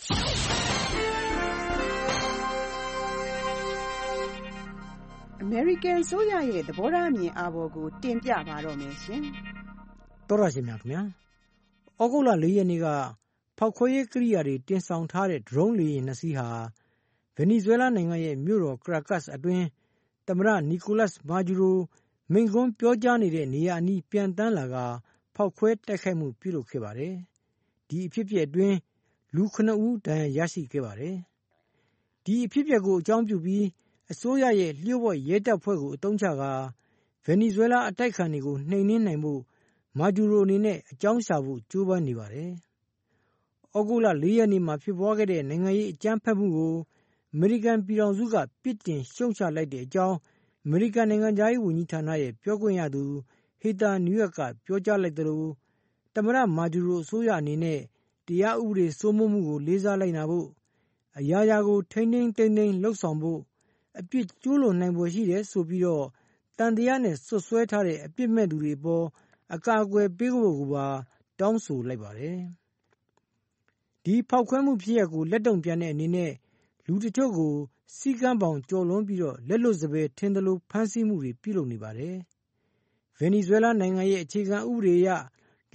အမေရိကန်ဆိုရရဲ့သဘောထားအမြင်အာဘော်ကိုတင်ပြပါတော့မယ်ရှင်။တော်ရရှိမြခင်ဗျာ။ဩဂုတ်လ4ရက်နေ့ကဖောက်ခွဲရေးကိရိယာတွေတင်ဆောင်ထားတဲ့ drone လေယာဉ်2စီးဟာဗင်နီဇွဲလားနိုင်ငံရဲ့မြို့တော်ကရာကတ်စ်အတွင်းသမ္မတနီကိုလပ်မာဂျူရိုမိန့်ခွန်းပြောကြားနေတဲ့နေရာအနီးပြန်တန်းလာကဖောက်ခွဲတိုက်ခိုက်မှုပြုလုပ်ခဲ့ပါတယ်။ဒီအဖြစ်အပျက်အတွင်းလူ9ဦးဒဏ်ရာရရှိခဲ့ပါတယ်။ဒီအဖြစ်အပျက်ကိုအကြောင်းပြုပြီးအစိုးရရဲ့လျှို့ဝှက်ရဲတပ်ဖွဲ့ကိုအသုံးချကာဗင်နီဇွဲလားအတိုက်အခံတွေကိုနှိမ်နင်းနိုင်ဖို့မာဂျူရိုအနေနဲ့အကြောင်းရှာဖို့ကြိုးပမ်းနေပါတယ်။ဩဂုတ်လ4ရက်နေ့မှာဖြစ်ပွားခဲ့တဲ့နိုင်ငံရေးအကြမ်းဖက်မှုကိုအမေရိကန်ပြည်ထောင်စုကပြစ်တင်ရှုံချလိုက်တဲ့အကြောင်းအမေရိကန်နိုင်ငံသားရေးဝန်ကြီးဌာနရဲ့ပြောခွင့်ရသူဟေတာနယူးယောက်ကပြောကြားလိုက်သလိုသမ္မတမာဂျူရိုအစိုးရအနေနဲ့တရားဥပဒေစိုးမိုးမှုကိုလေးစားလိုက်နာဖို့အရာရာကိုထိန်းသိမ်းလှုပ်ဆောင်ဖို့အပြစ်ကျူးလွန်နိုင်ဖွယ်ရှိတယ်ဆိုပြီးတော့တန်တရားနဲ့ဆွဆွဲထားတဲ့အပြစ်မဲ့သူတွေပေါ်အကာအကွယ်ပေးဖို့ကိုပါတောင်းဆိုလိုက်ပါတယ်။ဒီဖောက်ခွဲမှုဖြစ်ရပ်ကိုလက်တုံ့ပြန်တဲ့အနေနဲ့လူတချို့ကိုစီကံပေါင်ကျော်လွန်ပြီးတော့လက်လွတ်စပယ်ထင်သလိုဖမ်းဆီးမှုတွေပြုလုပ်နေပါတယ်။ဗင်နီဇွဲလားနိုင်ငံရဲ့အခြေခံဥပဒေအရ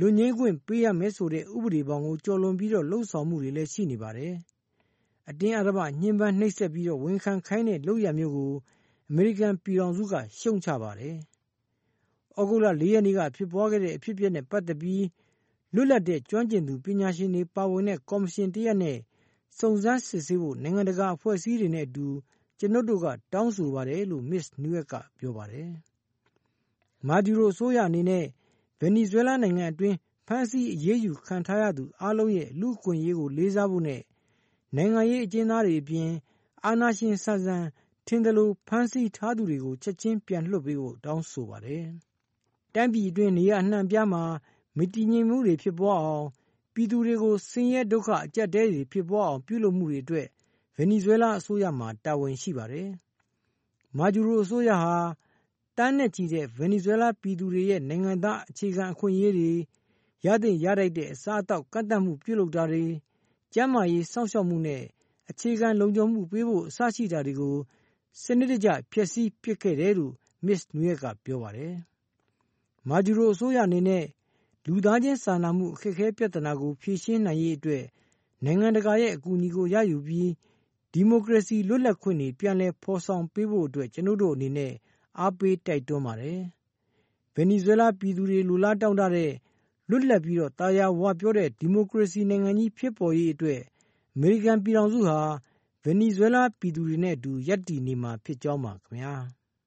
လွတ်ငင်းခွင့်ပေးရမယ်ဆိုတဲ့ဥပဒေပေါင်းကိုကျော်လွန်ပြီးလှုံ့ဆော်မှုတွေလည်းရှိနေပါတယ်။အတင်းအဓမ္မညှဉ်းပန်းနှိပ်စက်ပြီးဝန်ခံခိုင်းတဲ့လုပ်ရမျိုးကိုအမေရိကန်ပြည်ထောင်စုကရှုံချပါတယ်။ဩဂုတ်လ 4 ရက်နေ့ကဖြစ်ပွားခဲ့တဲ့အဖြစ်အပျက်နဲ့ပတ်သက်ပြီးလွတ်လပ်တဲ့ကျွမ်းကျင်သူပညာရှင်တွေပါဝင်တဲ့ကော်မရှင်တရပ်နဲ့စုံစမ်းစစ်ဆေးဖို့နိုင်ငံတကာအဖွဲ့အစည်းတွေနဲ့အတူကျွန်ုပ်တို့ကတောင်းဆိုပါတယ်လို့ Miss Newell ကပြောပါတယ်။မာဒူရိုအစိုးရအနေနဲ့ဗင်နီဇွဲလားနိုင်ငံအတွင်းဖမ်းဆီးအရေးယူခံထားရသူအားလုံးရဲ့လူ့အခွင့်အရေးကိုလေးစားဖို့နဲ့နိုင်ငံရေးအကျဉ်းသားတွေအပြင်အာဏာရှင်ဆန်ဆန်ထင်သလိုဖမ်းဆီးထားသူတွေကိုချက်ချင်းပြန်လွှတ်ပေးဖို့တောင်းဆိုပါတယ်။တိုင်းပြည်အတွင်းနေရာအနှံ့အပြားမှာမတည်ငြိမ်မှုတွေဖြစ်ပွားအောင်ပြည်သူတွေကိုဆင်းရဲဒုက္ခအကျပ်တဲတွေဖြစ်ပွားအောင်ပြုလုပ်မှုတွေအတွက်ဗင်နီဇွဲလားအစိုးရမှာတာဝန်ရှိပါတယ်။မာဒူရိုအစိုးရဟာတန်းနဲ့ချီတဲ့ဗင်နီဇွဲလားပြည်သူတွေရဲ့နိုင်ငံသားအခြေခံအခွင့်အရေးတွေရသင့်ရထိုက်တဲ့အစားအသောက်ကန့်သတ်မှုပြုလုပ်တာတွေကျန်းမာရေးစောင့်ရှောက်မှုနဲ့အခြေခံလုံခြုံမှုပေးဖို့အစရှိတာတွေကိုစနစ်တကျဖျက်ဆီးပစ်ခဲ့တယ်လို့ Miss Newell ကပြောပါတယ်။မာဒူရိုအစိုးရအနေနဲ့လူသားချင်းစာနာမှုအခက်အခဲပြဿနာကိုဖြေရှင်းနိုင်ရေးအတွက်နိုင်ငံတကာရဲ့အကူအညီကိုရယူပြီးဒီမိုကရေစီလွတ်လပ်ခွင့်တွေပြန်လည်ဖော်ဆောင်ပေးဖို့အတွက်ကျွန်ုပ်တို့အနေနဲ့အားပေးတိုက်တွန်းပါတယ်။ဗင်နီဇွဲလားပြည်သူတွေလူလားတောင်းတတဲ့လွတ်လပ်ပြီးတာယာဝပြောတဲ့ဒီမိုကရေစီနိုင်ငံကြီးဖြစ်ပေါ်ရေးအတွက်အမေရိကန်ပြည်ထောင်စုဟာဗင်နီဇွဲလားပြည်သူတွေနဲ့အတူရပ်တည်နေမှာဖြစ်ကြောင်းပါခင်ဗျာ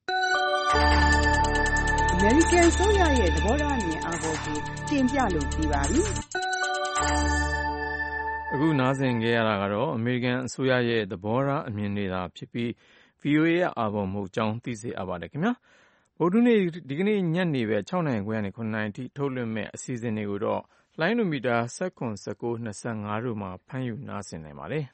။အမေရိကန်ဆိုရရဲ့သဘောထားအမြင်အာဘော်ကိုတင်ပြလို့ပြပါပြီ။အခုနားဆင်ကြရတာကတော့အမေရိကန်အစိုးရရဲ့သဘောထားအမြင်တွေသာဖြစ်ပြီး VOA ရဲ့အာဘော်မဟုတ်ကြောင်းသိစေအပ်ပါတယ်ခင်ဗျာ။ဗုဒ္ဓနေ့ဒီကနေ့ညနေပဲ6နာရီခွဲကနေ9နာရီထိထုတ်လွှင့်မဲ့အစီအစဉ်တွေကိုတော့လိုင်းနိုမီတာ19 19 25တို့မှာဖမ်းယူနားဆင်နိုင်ပါတယ်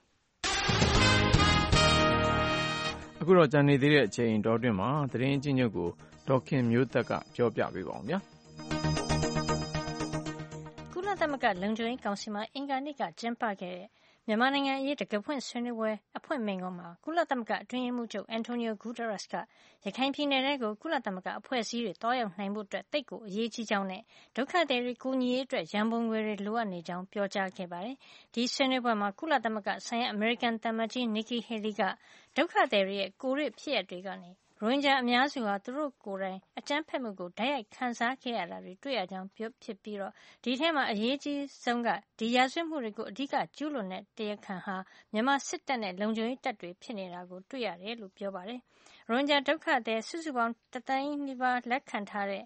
။အခုတော့ကြံနေသေးတဲ့အချိန်တောတွင်မှာသတင်းအကျဉ်းချုပ်ကိုဒေါက်ခင်မျိုးသက်ကပြောပြပေးပါအောင်ဗျာ။ကုလသမဂ္ဂလုံခြုံရေးကောင်စီမှာအင်္ဂါနေ့ကကျင်းပခဲ့တဲ့မြန်မာနိုင်ငံအရေးတံခါးဖွင့်ဆွေးနွေးပွဲအဖွင့်မိန့်ခွန်းမှာကုလသမဂ္ဂအတွင်းရေးမှူးချုပ်အန်တိုနီယိုဂူတာရက်စ်ကရခိုင်ပြည်နယ်ထဲကိုကုလသမဂ္ဂအဖွဲ့အစည်းတွေသွားရောက်နိုင်ဖို့သိပ်ကိုအရေးကြီးကြောင်းနဲ့ဒုက္ခသည်တွေကူညီရေးအတွက်ရန်ပုံငွေတွေလိုအပ်နေကြောင်းပြောကြားခဲ့ပါတယ်။ဒီဆွေးနွေးပွဲမှာကုလသမဂ္ဂဆိုင်ရာအမေရိကန်သံအမတ်ကြီး Nikki Haley ကဒုက္ခသည်တွေရဲ့ကိုယ်တွေ့ဖြစ်ရပ်တွေကနေရိုဟင်ဂျာအများစုဟာသူတို့ကိုယ်တိုင်အကြမ်းဖက်မှုကိုတိုက်ရိုက်ခံစားခဲ့ရတာတွေတွေ့ရကြောင်းဖြစ်ပြီးဒီထဲမှာအရေးကြီးဆုံးကဒီရာဇဝတ်မှုတွေကိုအဓိကကျူးလွန်တဲ့တရားခံဟာမြန်မာစစ်တပ်နဲ့လုံခြုံရေးတပ်တွေဖြစ်နေတာကိုတွေ့ရတယ်လို့ပြောပါတယ်။ရိုဟင်ဂျာဒုက္ခသည်စုစုပေါင်း1 သန်းနီးပါးလက်ခံထားတဲ့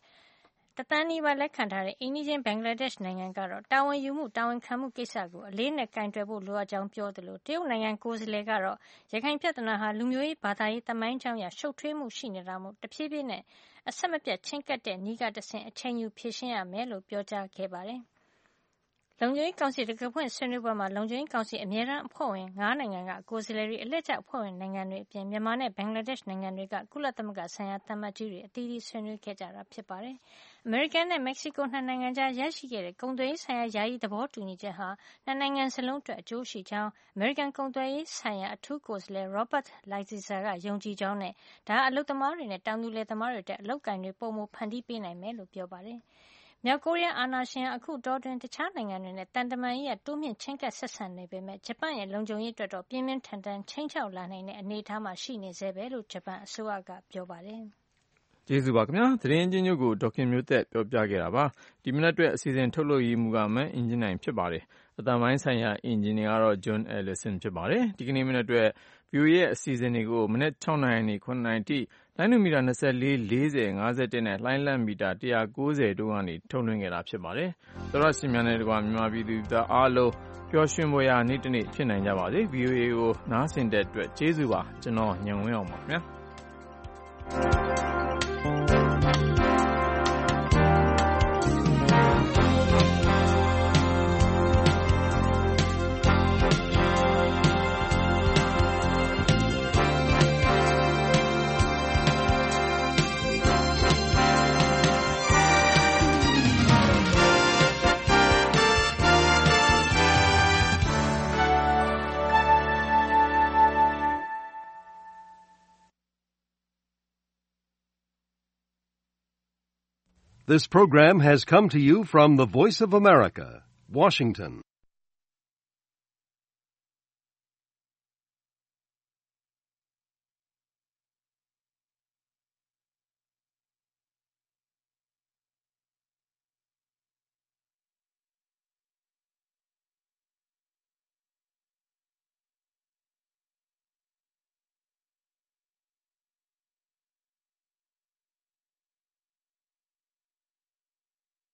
အိမ်နီးချင်းဘင်္ဂလားဒေ့ရှ်နိုင်ငံကတော့တာဝန်ယူမှုတာဝန်ခံမှုကိစ္စကိုအလေးနဲ့ကိုင်တွယ်ဖို့လိုအပ်ကြောင်းပြောသလိုတရုတ်နိုင်ငံကိုယ်စားလှယ်ကတော့ရခိုင်ပြဿနာဟာလူမျိုးရေးဘာသာရေးသမိုင်းကြောင်းအရရှုပ်ထွေးမှုရှိနေတာမို့တဖြည်းဖြည်းနဲ့အဆက်မပြတ်ချဉ်းကပ်တဲ့နည်းကတဆင့်အချိန်ယူဖြေရှင်းရမယ်လို့ပြောကြားခဲ့ပါတယ်။လုံခြုံရေးကောင်စီတံခါးဖွင့်ဆွေးနွေးပွဲမှာလုံခြုံရေးကောင်စီအမြဲတမ်းအဖွဲ့ဝင်9နိုင်ငံကကိုယ်စားလှယ်တွေအလှည့်ကျအဖွဲ့ဝင်နိုင်ငံတွေအပြင်မြန်မာနဲ့ဘင်္ဂလားဒေ့ရှ်နိုင်ငံတွေကကုလသမဂ္ဂဆိုင်ရာသံအမတ်ကြီးတွေအသီးသီးဆွေးနွေးခဲ့ကြတာဖြစ်ပါတယ်။အမေရိကန်နဲ့မက္ကဆီကို2နိုင်ငံကြားရရှိခဲ့တဲ့ကုန်သွယ်ရေးဆိုင်ရာယာယီသဘောတူညီချက်ဟာ2နိုင်ငံစလုံးအတွက်အကျိုးရှိကြောင်းအမေရိကန်ကုန်သွယ်ရေးဆိုင်ရာအထူးကိုယ်စားလှယ် Robert Lighthizer ကယုံကြည်ကြောင်းနဲ့ဒါအလုပ်သမားတွေနဲ့တောင်သူလယ်သမားတွေအတွက်အလုပ်ကိုင်တွေပုံမဖန်တီးပေးနိုင်မယ်လို့ပြောပါတယ်။မြောက်ကိုရီးယားအာဏာရှင်အခုတောတွင်တခြားနိုင်ငံတွေနဲ့တန်တမာရေးတိုးမြင့်ချင်းကပ်ဆက်ဆံနေပေမဲ့ဂျပန်ရဲ့လုံခြုံရေးအတွက်တော့ပြင်းပြင်းထန်ထန်ချင်းချောက်လာနိုင်တဲ့အနေအထားမှာရှိနေဆဲပဲလို့ဂျပန်အစိုးရကပြောပါတယ်။ကျေးဇူးပါခင်ဗျာ။သတင်းချင်းချုပ်ကိုဒေါက်ခင်မျိုးသက်ပြောပြခဲ့တာပါ။ဒီမနက်အတွက်အစီအစဉ်ထုတ်လုပ်ရေးမူကမန်အင်ဂျင်နိုင်ဖြစ်ပါတယ်။အသံပိုင်းဆိုင်ရာအင်ဂျင်နီယာကတော့ John Ellison ဖြစ်ပါတယ်။ဒီကနေ့မနက်အတွက် VOA ရဲ့အစီအစဉ်တွေကိုမနက်6နာရီနဲ့9နာရီထိလိုင်းနိုမီတာ24 40 51နဲ့လိုင်းလတ်မီတာ190တို့ကနေထုတ်လွှင့်ခဲ့တာဖြစ်ပါတယ်။သောရရှင်များနဲ့တကွာမြန်မာပြည်သူသားအားလုံးပျော်ရွှင်ဖွယ်ရာနေ့တစ်နေ့ဖြစ်နိုင်ကြပါစေ။ VOA ကိုနားဆင်တဲ့အတွက်ကျေးဇူးပါ။ကျွန်တော်ညံဝင်းအောင်ပါခင်ဗျာ။ This program has come to you from the Voice of America, Washington.